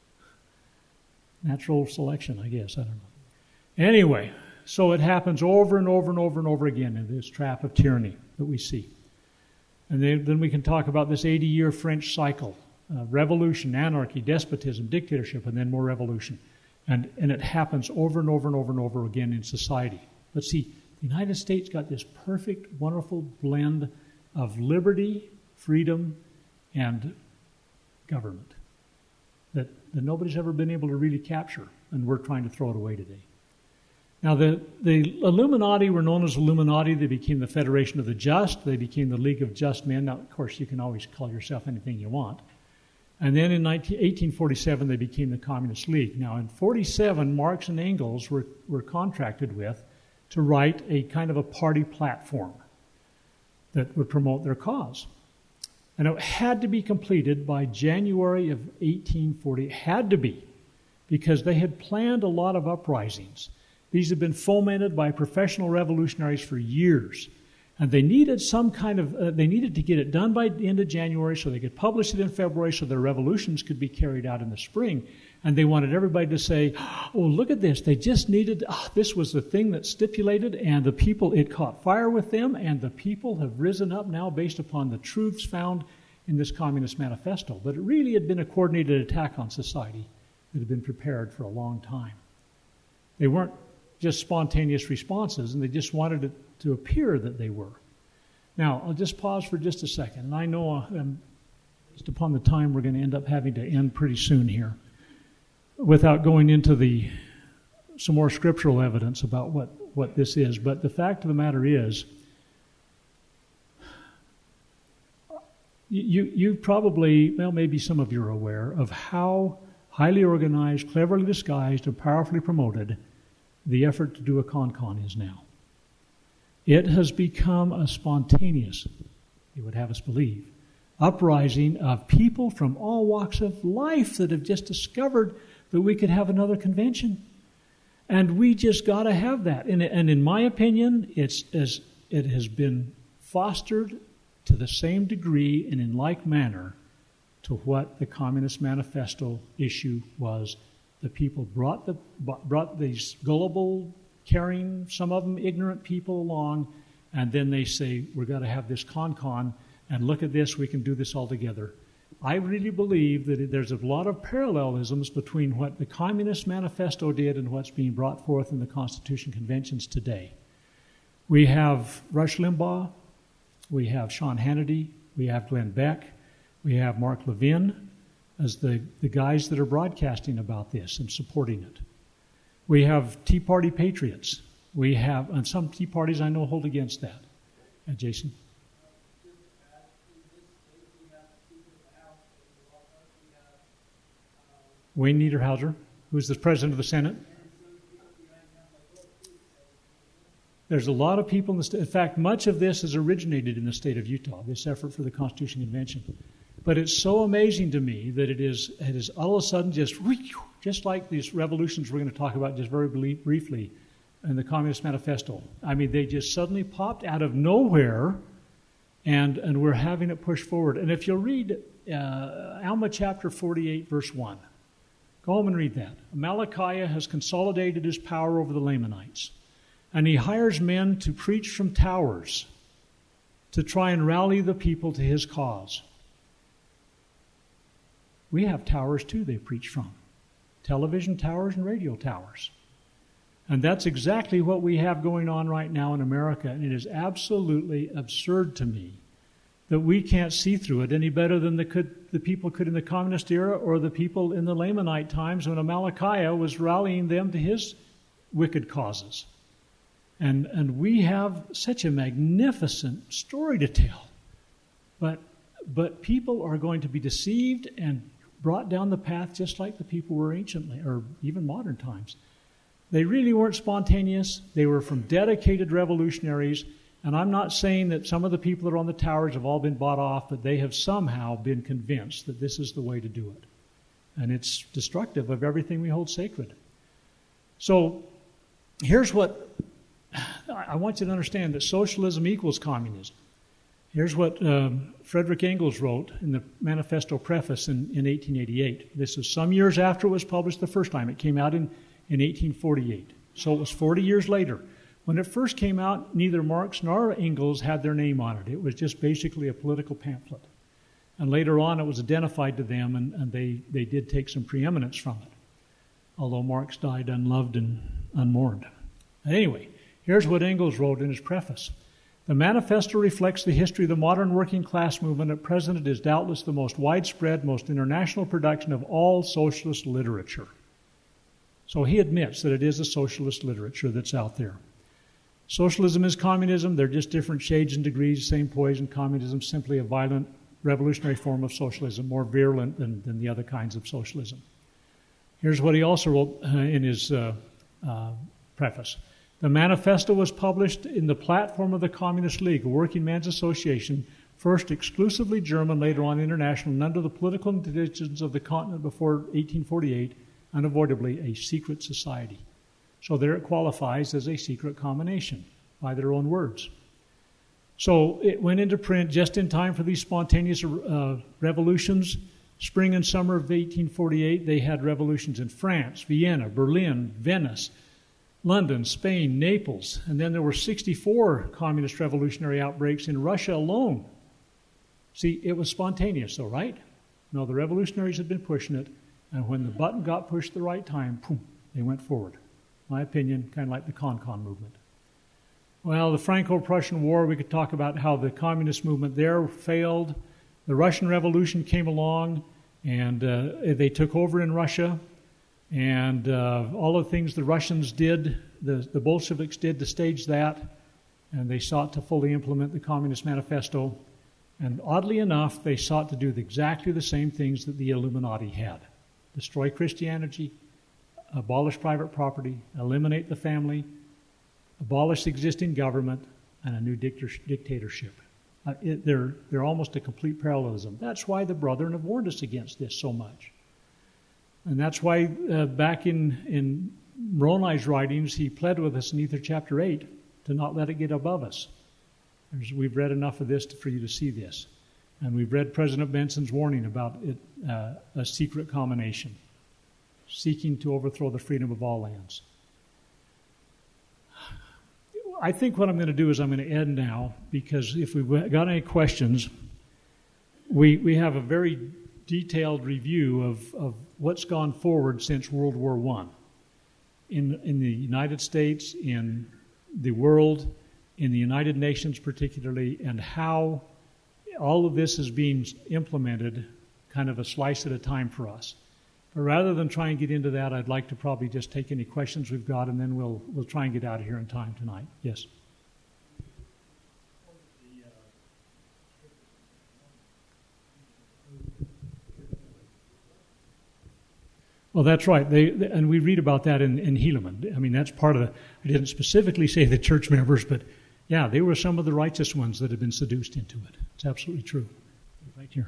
Speaker 1: Natural selection, I guess. I don't know. Anyway, so it happens over and over and over and over again in this trap of tyranny that we see. And then, then we can talk about this eighty-year French cycle. Uh, revolution, anarchy, despotism, dictatorship, and then more revolution. And, and it happens over and over and over and over again in society. But see, the United States got this perfect, wonderful blend of liberty, freedom, and government that, that nobody's ever been able to really capture, and we're trying to throw it away today. Now, the, the Illuminati were known as Illuminati. They became the Federation of the Just. They became the League of Just Men. Now, of course, you can always call yourself anything you want. And then in eighteen forty-seven, they became the Communist League. Now, in forty-seven, Marx and Engels were, were contracted with to write a kind of a party platform that would promote their cause. And it had to be completed by January of eighteen forty. It had to be, because they had planned a lot of uprisings. These had been fomented by professional revolutionaries for years. And they needed some kind of, uh, they needed to get it done by the end of January so they could publish it in February so their revolutions could be carried out in the spring. And they wanted everybody to say, oh, look at this. They just needed, oh, this was the thing that stipulated, and the people, it caught fire with them, and the people have risen up now based upon the truths found in this Communist Manifesto. But it really had been a coordinated attack on society that had been prepared for a long time. They weren't just spontaneous responses, and they just wanted it to appear that they were. Now, I'll just pause for just a second. And I know um, just upon the time we're going to end up having to end pretty soon here without going into the some more scriptural evidence about what, what this is. But the fact of the matter is, you, you probably, well, maybe some of you are aware of how highly organized, cleverly disguised, and powerfully promoted the effort to do a con-con is now. It has become a spontaneous, you would have us believe, uprising of people from all walks of life that have just discovered that we could have another convention. And we just got to have that. And, and in my opinion, it's as it has been fostered to the same degree and in like manner to what the Communist Manifesto issue was. The people brought the brought these gullible, caring, some of them ignorant people along, and then they say, we've got to have this con-con, and look at this, we can do this all together. I really believe that there's a lot of parallelisms between what the Communist Manifesto did and what's being brought forth in the Constitution Conventions today. We have Rush Limbaugh, we have Sean Hannity, we have Glenn Beck, we have Mark Levin as the, the guys that are broadcasting about this and supporting it. We have Tea Party patriots. We have, and some Tea Parties I know hold against that. Uh, Jason? Wayne Niederhauser, who's the president of the Senate. There's a lot of people in the state. In fact, much of this has originated in the state of Utah, this effort for the Constitution Convention. But it's so amazing to me that it is, it is all of a sudden just, just like these revolutions we're going to talk about just very briefly in the Communist Manifesto. I mean, they just suddenly popped out of nowhere, and, and we're having it pushed forward. And if you'll read uh, Alma chapter forty-eight, verse one, go home and read that. Amalickiah has consolidated his power over the Lamanites, and he hires men to preach from towers to try and rally the people to his cause. We have towers, too, they preach from. Television towers and radio towers. And that's exactly what we have going on right now in America. And it is absolutely absurd to me that we can't see through it any better than the, could, the people could in the communist era or the people in the Lamanite times when Amalickiah was rallying them to his wicked causes. And, and we have such a magnificent story to tell. But, but people are going to be deceived and brought down the path just like the people were anciently, or even modern times. They really weren't spontaneous. They were from dedicated revolutionaries. And I'm not saying that some of the people that are on the towers have all been bought off, but they have somehow been convinced that this is the way to do it. And it's destructive of everything we hold sacred. So here's what I want you to understand, that socialism equals communism. Here's what um, Frederick Engels wrote in the Manifesto Preface in, in eighteen eighty-eight. This is some years after it was published the first time. It came out in, in eighteen forty-eight. So it was forty years later. When it first came out, neither Marx nor Engels had their name on it. It was just basically a political pamphlet. And later on it was identified to them, and, and they, they did take some preeminence from it, although Marx died unloved and unmourned. Anyway, here's what Engels wrote in his preface. The manifesto reflects the history of the modern working class movement. At present, it is doubtless the most widespread, most international production of all socialist literature. So he admits that it is a socialist literature that's out there. Socialism is communism. They're just different shades and degrees, same poison. Communism is simply a violent, revolutionary form of socialism, more virulent than, than the other kinds of socialism. Here's what he also wrote uh, in his uh, uh, preface. The manifesto was published in the platform of the Communist League, a working man's association, first exclusively German, later on international, and under the political conditions of the continent before eighteen forty-eight, unavoidably a secret society. So there it qualifies as a secret combination, by their own words. So it went into print just in time for these spontaneous uh, revolutions. Spring and summer of eighteen forty-eight, they had revolutions in France, Vienna, Berlin, Venice, London, Spain, Naples, and then there were sixty-four communist revolutionary outbreaks in Russia alone. See, it was spontaneous though, right? No, the revolutionaries had been pushing it, and when the button got pushed at the right time, boom, they went forward. My opinion, kind of like the Con-Con movement. Well, the Franco-Prussian War, we could talk about how the communist movement there failed. The Russian Revolution came along, and uh, they took over in Russia. And uh, all the things the Russians did, the, the Bolsheviks did to stage that, and they sought to fully implement the Communist Manifesto. And oddly enough, they sought to do exactly the same things that the Illuminati had. Destroy Christianity, abolish private property, eliminate the family, abolish existing government, and a new dictatorship. Uh, it, they're, they're almost a complete parallelism. That's why the Brethren have warned us against this so much. And that's why uh, back in, in Moroni's writings, he pled with us in Ether chapter eight to not let it get above us. There's, we've read enough of this to, for you to see this. And we've read President Benson's warning about it, uh, a secret combination, seeking to overthrow the freedom of all lands. I think what I'm going to do is I'm going to end now, because if we've got any questions, we we have a very detailed review of, of what's gone forward since World War One in in the United States, in the world, in the United Nations particularly, and how all of this is being implemented kind of a slice at a time for us. But rather than try and get into that, I'd like to probably just take any questions we've got, and then we'll we'll try and get out of here in time tonight. Yes. Well, that's right. They, they, and we read about that in, in Helaman. I mean, that's part of the, I didn't specifically say the church members, but yeah, they were some of the righteous ones that had been seduced into it. It's absolutely true. Right here.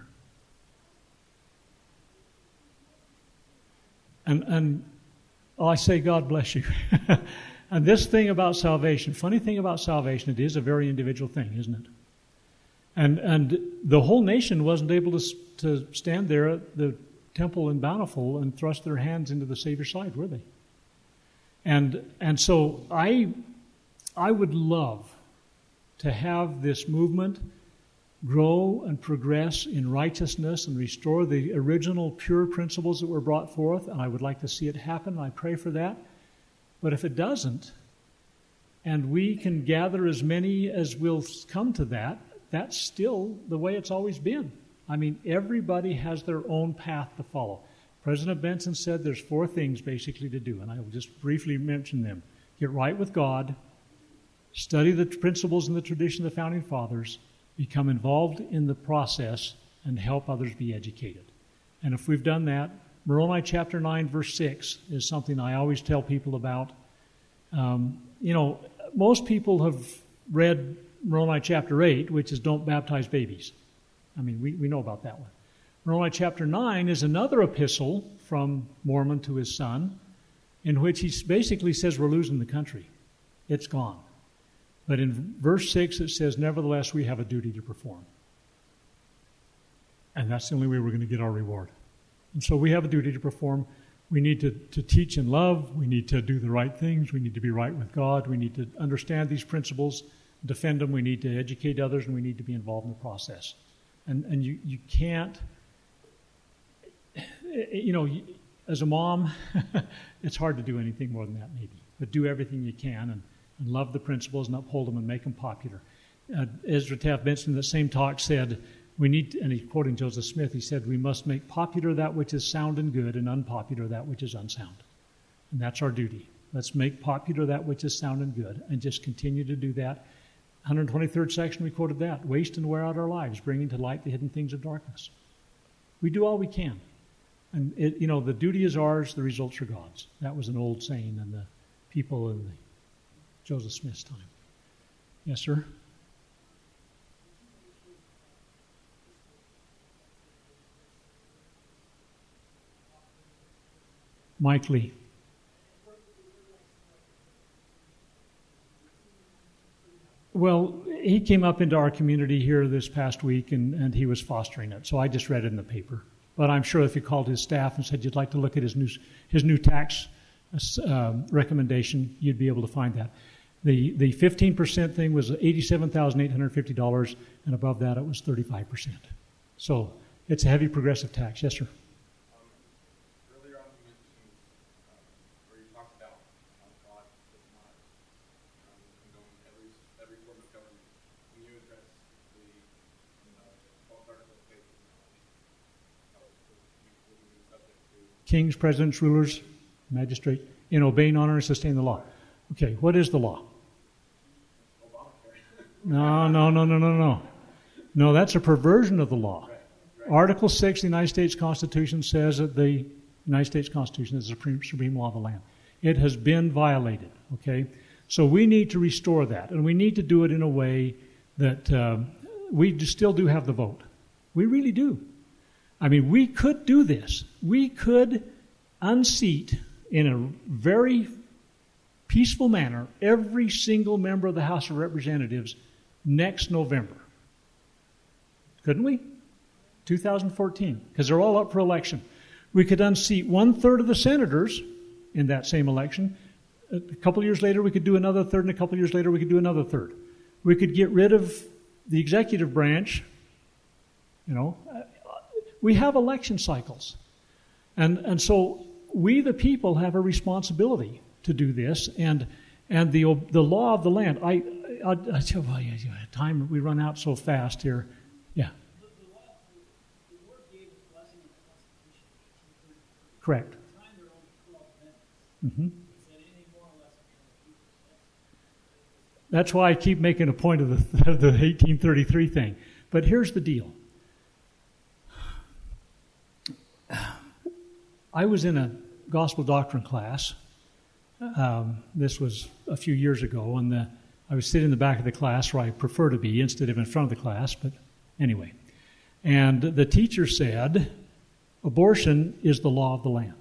Speaker 1: And, and oh, I say God bless you. And this thing about salvation, funny thing about salvation, it is a very individual thing, isn't it? And and the whole nation wasn't able to to stand there at the temple in Bountiful and thrust their hands into the Savior's side, were they? And and so I I would love to have this movement grow and progress in righteousness and restore the original pure principles that were brought forth, and I would like to see it happen, and I pray for that. But if it doesn't, and we can gather as many as will come to that, that's still the way it's always been. I mean, everybody has their own path to follow. President Benson said there's four things basically to do, and I will just briefly mention them. Get right with God, study the principles and the tradition of the Founding Fathers, become involved in the process, and help others be educated. And if we've done that, Moroni chapter nine, verse six is something I always tell people about. Um, you know, most people have read Moroni chapter eight, which is don't baptize babies. I mean, we, we know about that one. Moroni chapter nine is another epistle from Mormon to his son, in which he basically says we're losing the country. It's gone. But in verse six it says, nevertheless, we have a duty to perform. And that's the only way we're going to get our reward. And so we have a duty to perform. We need to, to teach in love. We need to do the right things. We need to be right with God. We need to understand these principles, defend them. We need to educate others, and we need to be involved in the process. And, and you, you can't, you know, as a mom, it's hard to do anything more than that maybe. But do everything you can and, and love the principles and uphold them and make them popular. Uh, Ezra Taft Benson in the same talk said, we need, to, and he's quoting Joseph Smith, he said, we must make popular that which is sound and good and unpopular that which is unsound. And that's our duty. Let's make popular that which is sound and good and just continue to do that. one hundred twenty-third section, we quoted that. Waste and wear out our lives, bringing to light the hidden things of darkness. We do all we can. And, it, you know, the duty is ours, the results are God's. That was an old saying in the people in the Joseph Smith's time. Yes, sir? Mike Lee. Well, he came up into our community here this past week, and, and he was fostering it. So I just read it in the paper. But I'm sure if you called his staff and said you'd like to look at his new his new tax uh, recommendation, you'd be able to find that. The the fifteen percent thing was eighty-seven thousand eight hundred fifty dollars, and above that it was thirty-five percent. So it's a heavy progressive tax. Yes, sir. Kings, presidents, rulers, magistrate, in obeying, honor, and sustain the law. Okay, what is the law? No, no, no, no, no, no. No, that's a perversion of the law. Article six of the United States Constitution says that the United States Constitution is the supreme, supreme law of the land. It has been violated, okay? So we need to restore that, and we need to do it in a way that uh, we still do have the vote. We really do. I mean, we could do this. We could unseat in a very peaceful manner every single member of the House of Representatives next November. Couldn't we? two thousand fourteen, because they're all up for election. We could unseat one-third of the senators in that same election. A couple years later, we could do another third, and a couple years later, we could do another third. We could get rid of the executive branch, you know. We have election cycles. And and so we, the people, have a responsibility to do this. And and the the law of the land, I, I, I tell you, time, we run out so fast here. Yeah. The, the law, the Lord gave us blessing in the Constitution. Correct. At the time, there were only twelve amendments. Mm-hmm. Said anything more or less than that's why I keep making a point of the, of the eighteen thirty-three thing. But here's the deal. I was in a gospel doctrine class. Um, this was a few years ago, and the, I was sitting in the back of the class where I prefer to be instead of in front of the class, but anyway. And the teacher said, abortion is the law of the land.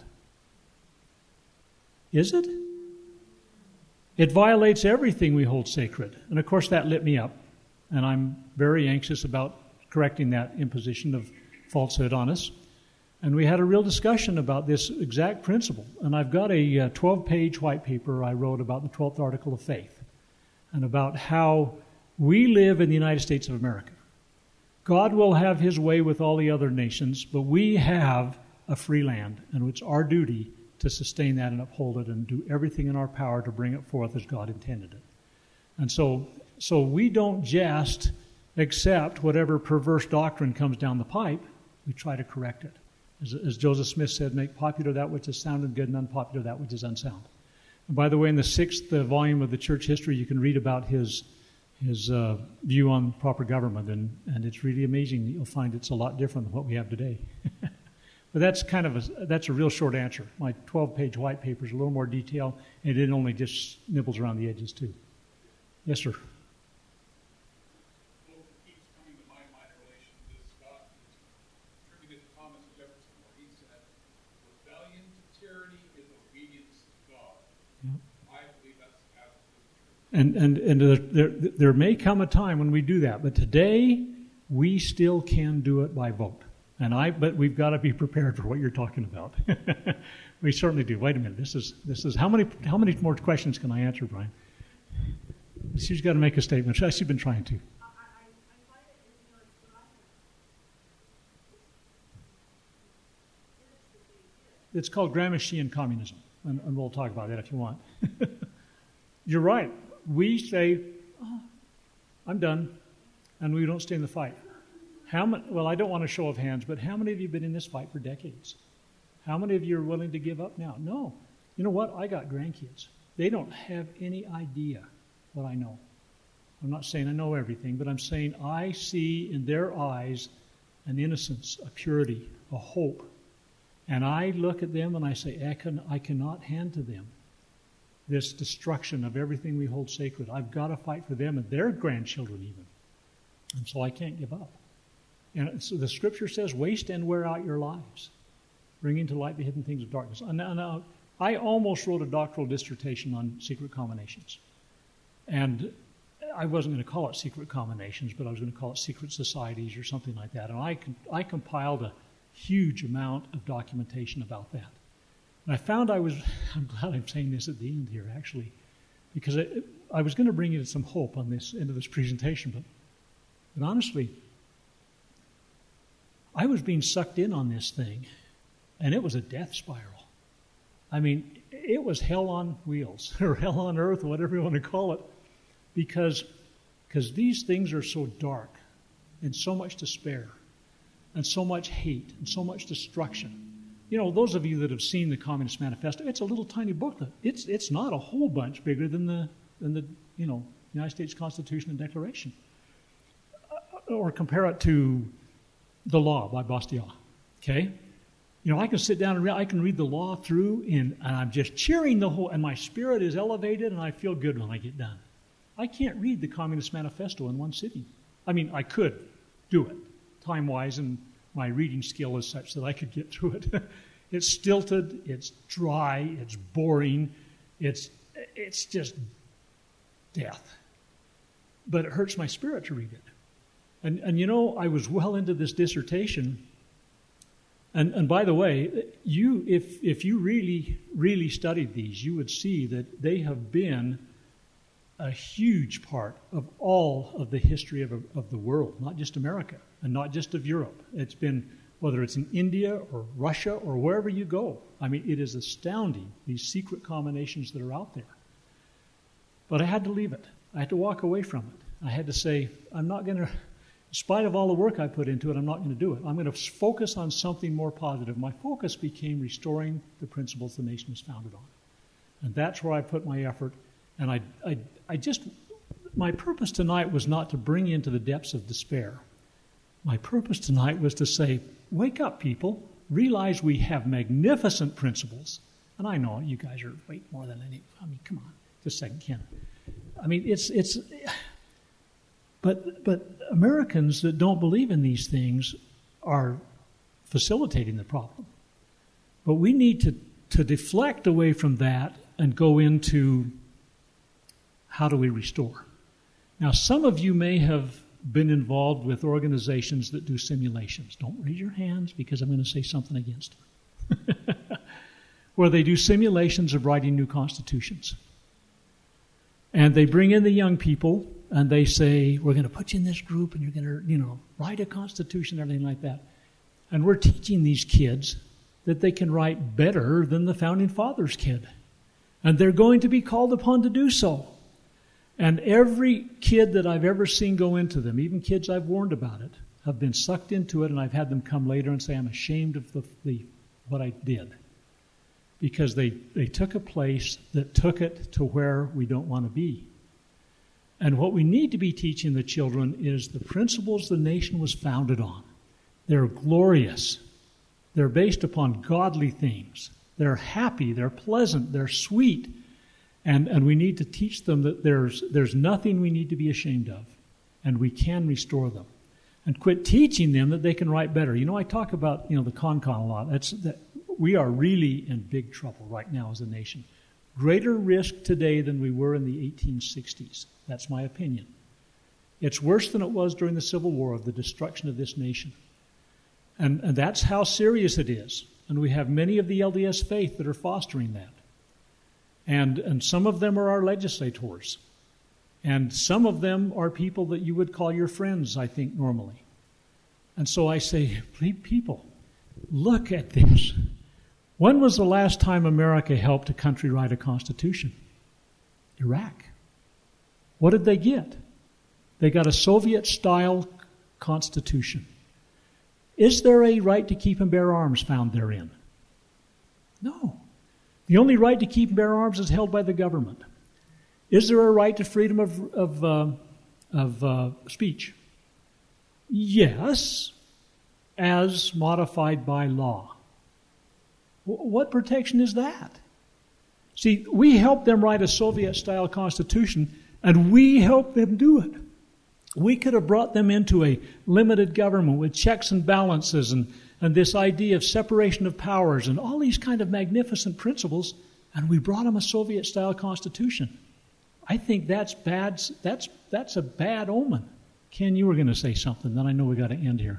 Speaker 1: Is it? It violates everything we hold sacred. And of course that lit me up, and I'm very anxious about correcting that imposition of falsehood on us. And we had a real discussion about this exact principle. And I've got a twelve-page white paper I wrote about the twelfth article of faith and about how we live in the United States of America. God will have his way with all the other nations, but we have a free land, and it's our duty to sustain that and uphold it and do everything in our power to bring it forth as God intended it. And so, so we don't just accept whatever perverse doctrine comes down the pipe. We try to correct it. As, as Joseph Smith said, make popular that which is sound and good and unpopular that which is unsound. And by the way, in the sixth uh, volume of the Church History, you can read about his his uh, view on proper government, and, and it's really amazing. You'll find it's a lot different than what we have today. But that's kind of a, that's a real short answer. My twelve-page white paper is a little more detail, and it only just nibbles around the edges too. Yes, sir. And and and there, there there may come a time when we do that, but today we still can do it by vote. And I, but we've got to be prepared for what you're talking about. We certainly do. Wait a minute. This is this is how many how many more questions can I answer, Brian? She's got to make a statement. She's been trying to. It's called Gramscian communism, and, and we'll talk about that if you want. You're right. We say, oh, I'm done, and we don't stay in the fight. How many, well, I don't want a show of hands, but how many of you have been in this fight for decades? How many of you are willing to give up now? No. You know what? I got grandkids. They don't have any idea what I know. I'm not saying I know everything, but I'm saying I see in their eyes an innocence, a purity, a hope. And I look at them and I say, I, can, I cannot hand to them this destruction of everything we hold sacred. I've got to fight for them and their grandchildren even. And so I can't give up. And so the Scripture says, waste and wear out your lives, bringing to light the hidden things of darkness. And now, now, I almost wrote a doctoral dissertation on secret combinations. And I wasn't going to call it secret combinations, but I was going to call it secret societies or something like that. And I, I compiled a huge amount of documentation about that. And I found I was, I'm glad I'm saying this at the end here, actually, because I, I was going to bring you some hope on this, into this presentation, but, but honestly, I was being sucked in on this thing, and it was a death spiral. I mean, it was hell on wheels, or hell on earth, or whatever you want to call it, because, because these things are so dark, and so much despair, and so much hate, and so much destruction. You know, those of you that have seen the Communist Manifesto, it's a little tiny booklet. It's it's not a whole bunch bigger than the than the you know United States Constitution and Declaration. Uh, or compare it to the Law by Bastiat. Okay, you know, I can sit down and read, I can read the law through, and, and I'm just cheering the whole, and my spirit is elevated, and I feel good when I get done. I can't read the Communist Manifesto in one sitting. I mean, I could do it time-wise, and my reading skill is such that I could get through it. It's stilted, it's dry, it's boring, it's it's just death. But it hurts my spirit to read it. And and you know, I was well into this dissertation. And and by the way, you if if you really really studied these, you would see that they have been a huge part of all of the history of, of the world, not just America and not just of Europe. It's been, whether it's in India or Russia or wherever you go. I mean, it is astounding, these secret combinations that are out there. But I had to leave it. I had to walk away from it. I had to say, I'm not going to, in spite of all the work I put into it, I'm not going to do it. I'm going to focus on something more positive. My focus became restoring the principles the nation was founded on. And that's where I put my effort. And I, I, I just, my purpose tonight was not to bring you into the depths of despair. My purpose tonight was to say, wake up, people. Realize we have magnificent principles. And I know you guys are way more than any, I mean, come on, just a second, Ken. I mean, it's, it's, but, but Americans that don't believe in these things are facilitating the problem. But we need to, to deflect away from that and go into, how do we restore? Now, some of you may have been involved with organizations that do simulations. Don't raise your hands because I'm going to say something against them. Where they do simulations of writing new constitutions. And they bring in the young people and they say, we're going to put you in this group and you're going to, you know, write a constitution, everything like that. And we're teaching these kids that they can write better than the Founding Fathers kid. And they're going to be called upon to do so. And every kid that I've ever seen go into them, even kids I've warned about it, have been sucked into it, and I've had them come later and say, I'm ashamed of the, the what I did. because they, they took a place that took it to where we don't want to be. And what we need to be teaching the children is the principles the nation was founded on. They're glorious. They're based upon godly things. They're happy. They're pleasant. They're sweet. And, and we need to teach them that there's, there's nothing we need to be ashamed of. And we can restore them. And quit teaching them that they can write better. You know, I talk about, you know, the con-con a lot. That's, that, we are really in big trouble right now as a nation. Greater risk today than we were in the eighteen sixties. That's my opinion. It's worse than it was during the Civil War of the destruction of this nation. And, and that's how serious it is. And we have many of the L D S faith that are fostering that. And, and some of them are our legislators. And some of them are people that you would call your friends, I think, normally. And so I say, people, look at this. When was the last time America helped a country write a constitution? Iraq. What did they get? They got a Soviet-style constitution. Is there a right to keep and bear arms found therein? No. The only right to keep and bear arms is held by the government. Is there a right to freedom of, of, uh, of uh, speech? Yes, as modified by law. W- what protection is that? See, we helped them write a Soviet-style constitution, and we helped them do it. We could have brought them into a limited government with checks and balances and, and this idea of separation of powers and all these kind of magnificent principles, and we brought them a Soviet-style constitution. I think that's bad. That's that's a bad omen. Ken, you were going to say something. Then I know we got to end here.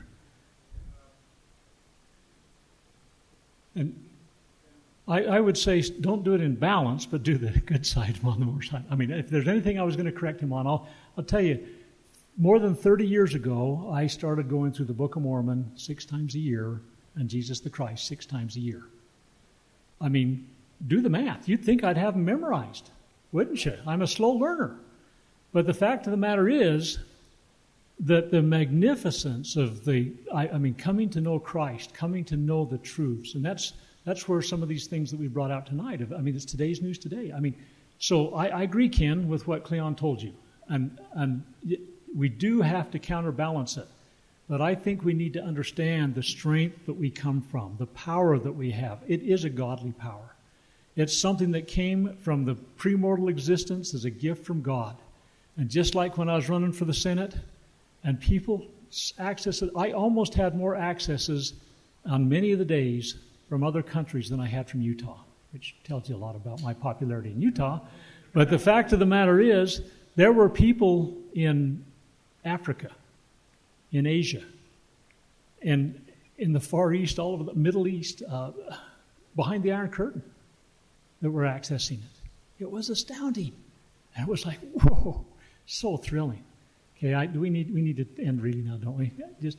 Speaker 1: And I, I would say don't do it in balance, but do the good side on the more side. I mean, if there's anything I was going to correct him on, I'll I'll tell you. More than thirty years ago, I started going through the Book of Mormon six times a year and Jesus the Christ six times a year. I mean, do the math. You'd think I'd have them memorized, wouldn't you? I'm a slow learner. But the fact of the matter is that the magnificence of the, I, I mean, coming to know Christ, coming to know the truths, and that's that's where some of these things that we brought out tonight, I mean, it's today's news today. I mean, so I, I agree, Ken, with what Cleon told you. And and we do have to counterbalance it. But I think we need to understand the strength that we come from, the power that we have. It is a godly power. It's something that came from the premortal existence as a gift from God. And just like when I was running for the Senate, and people access it, I almost had more accesses on many of the days from other countries than I had from Utah, which tells you a lot about my popularity in Utah. But the fact of the matter is, there were people in Africa, in Asia, and in the Far East, all over the Middle East, uh, behind the Iron Curtain, that were accessing it. It was astounding. And it was like, whoa, so thrilling. Okay, I, we need we need to end reading now, don't we? Just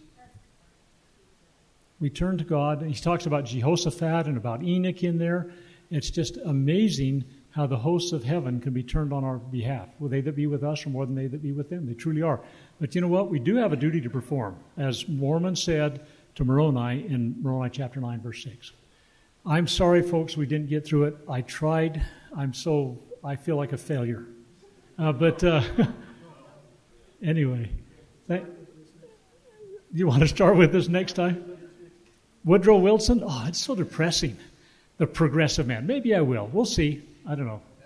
Speaker 1: we turn to God. He talks about Jehoshaphat and about Enoch in there. It's just amazing how the hosts of heaven can be turned on our behalf. Will they that be with us are more than they that be with them? They truly are. But you know what? We do have a duty to perform, as Mormon said to Moroni in Moroni chapter nine, verse six. I'm sorry, folks, we didn't get through it. I tried. I'm so, I feel like a failure. Uh, but uh, anyway, that, you want to start with this next time? Woodrow Wilson? Oh, it's so depressing. The progressive man. Maybe I will. We'll see. I don't know.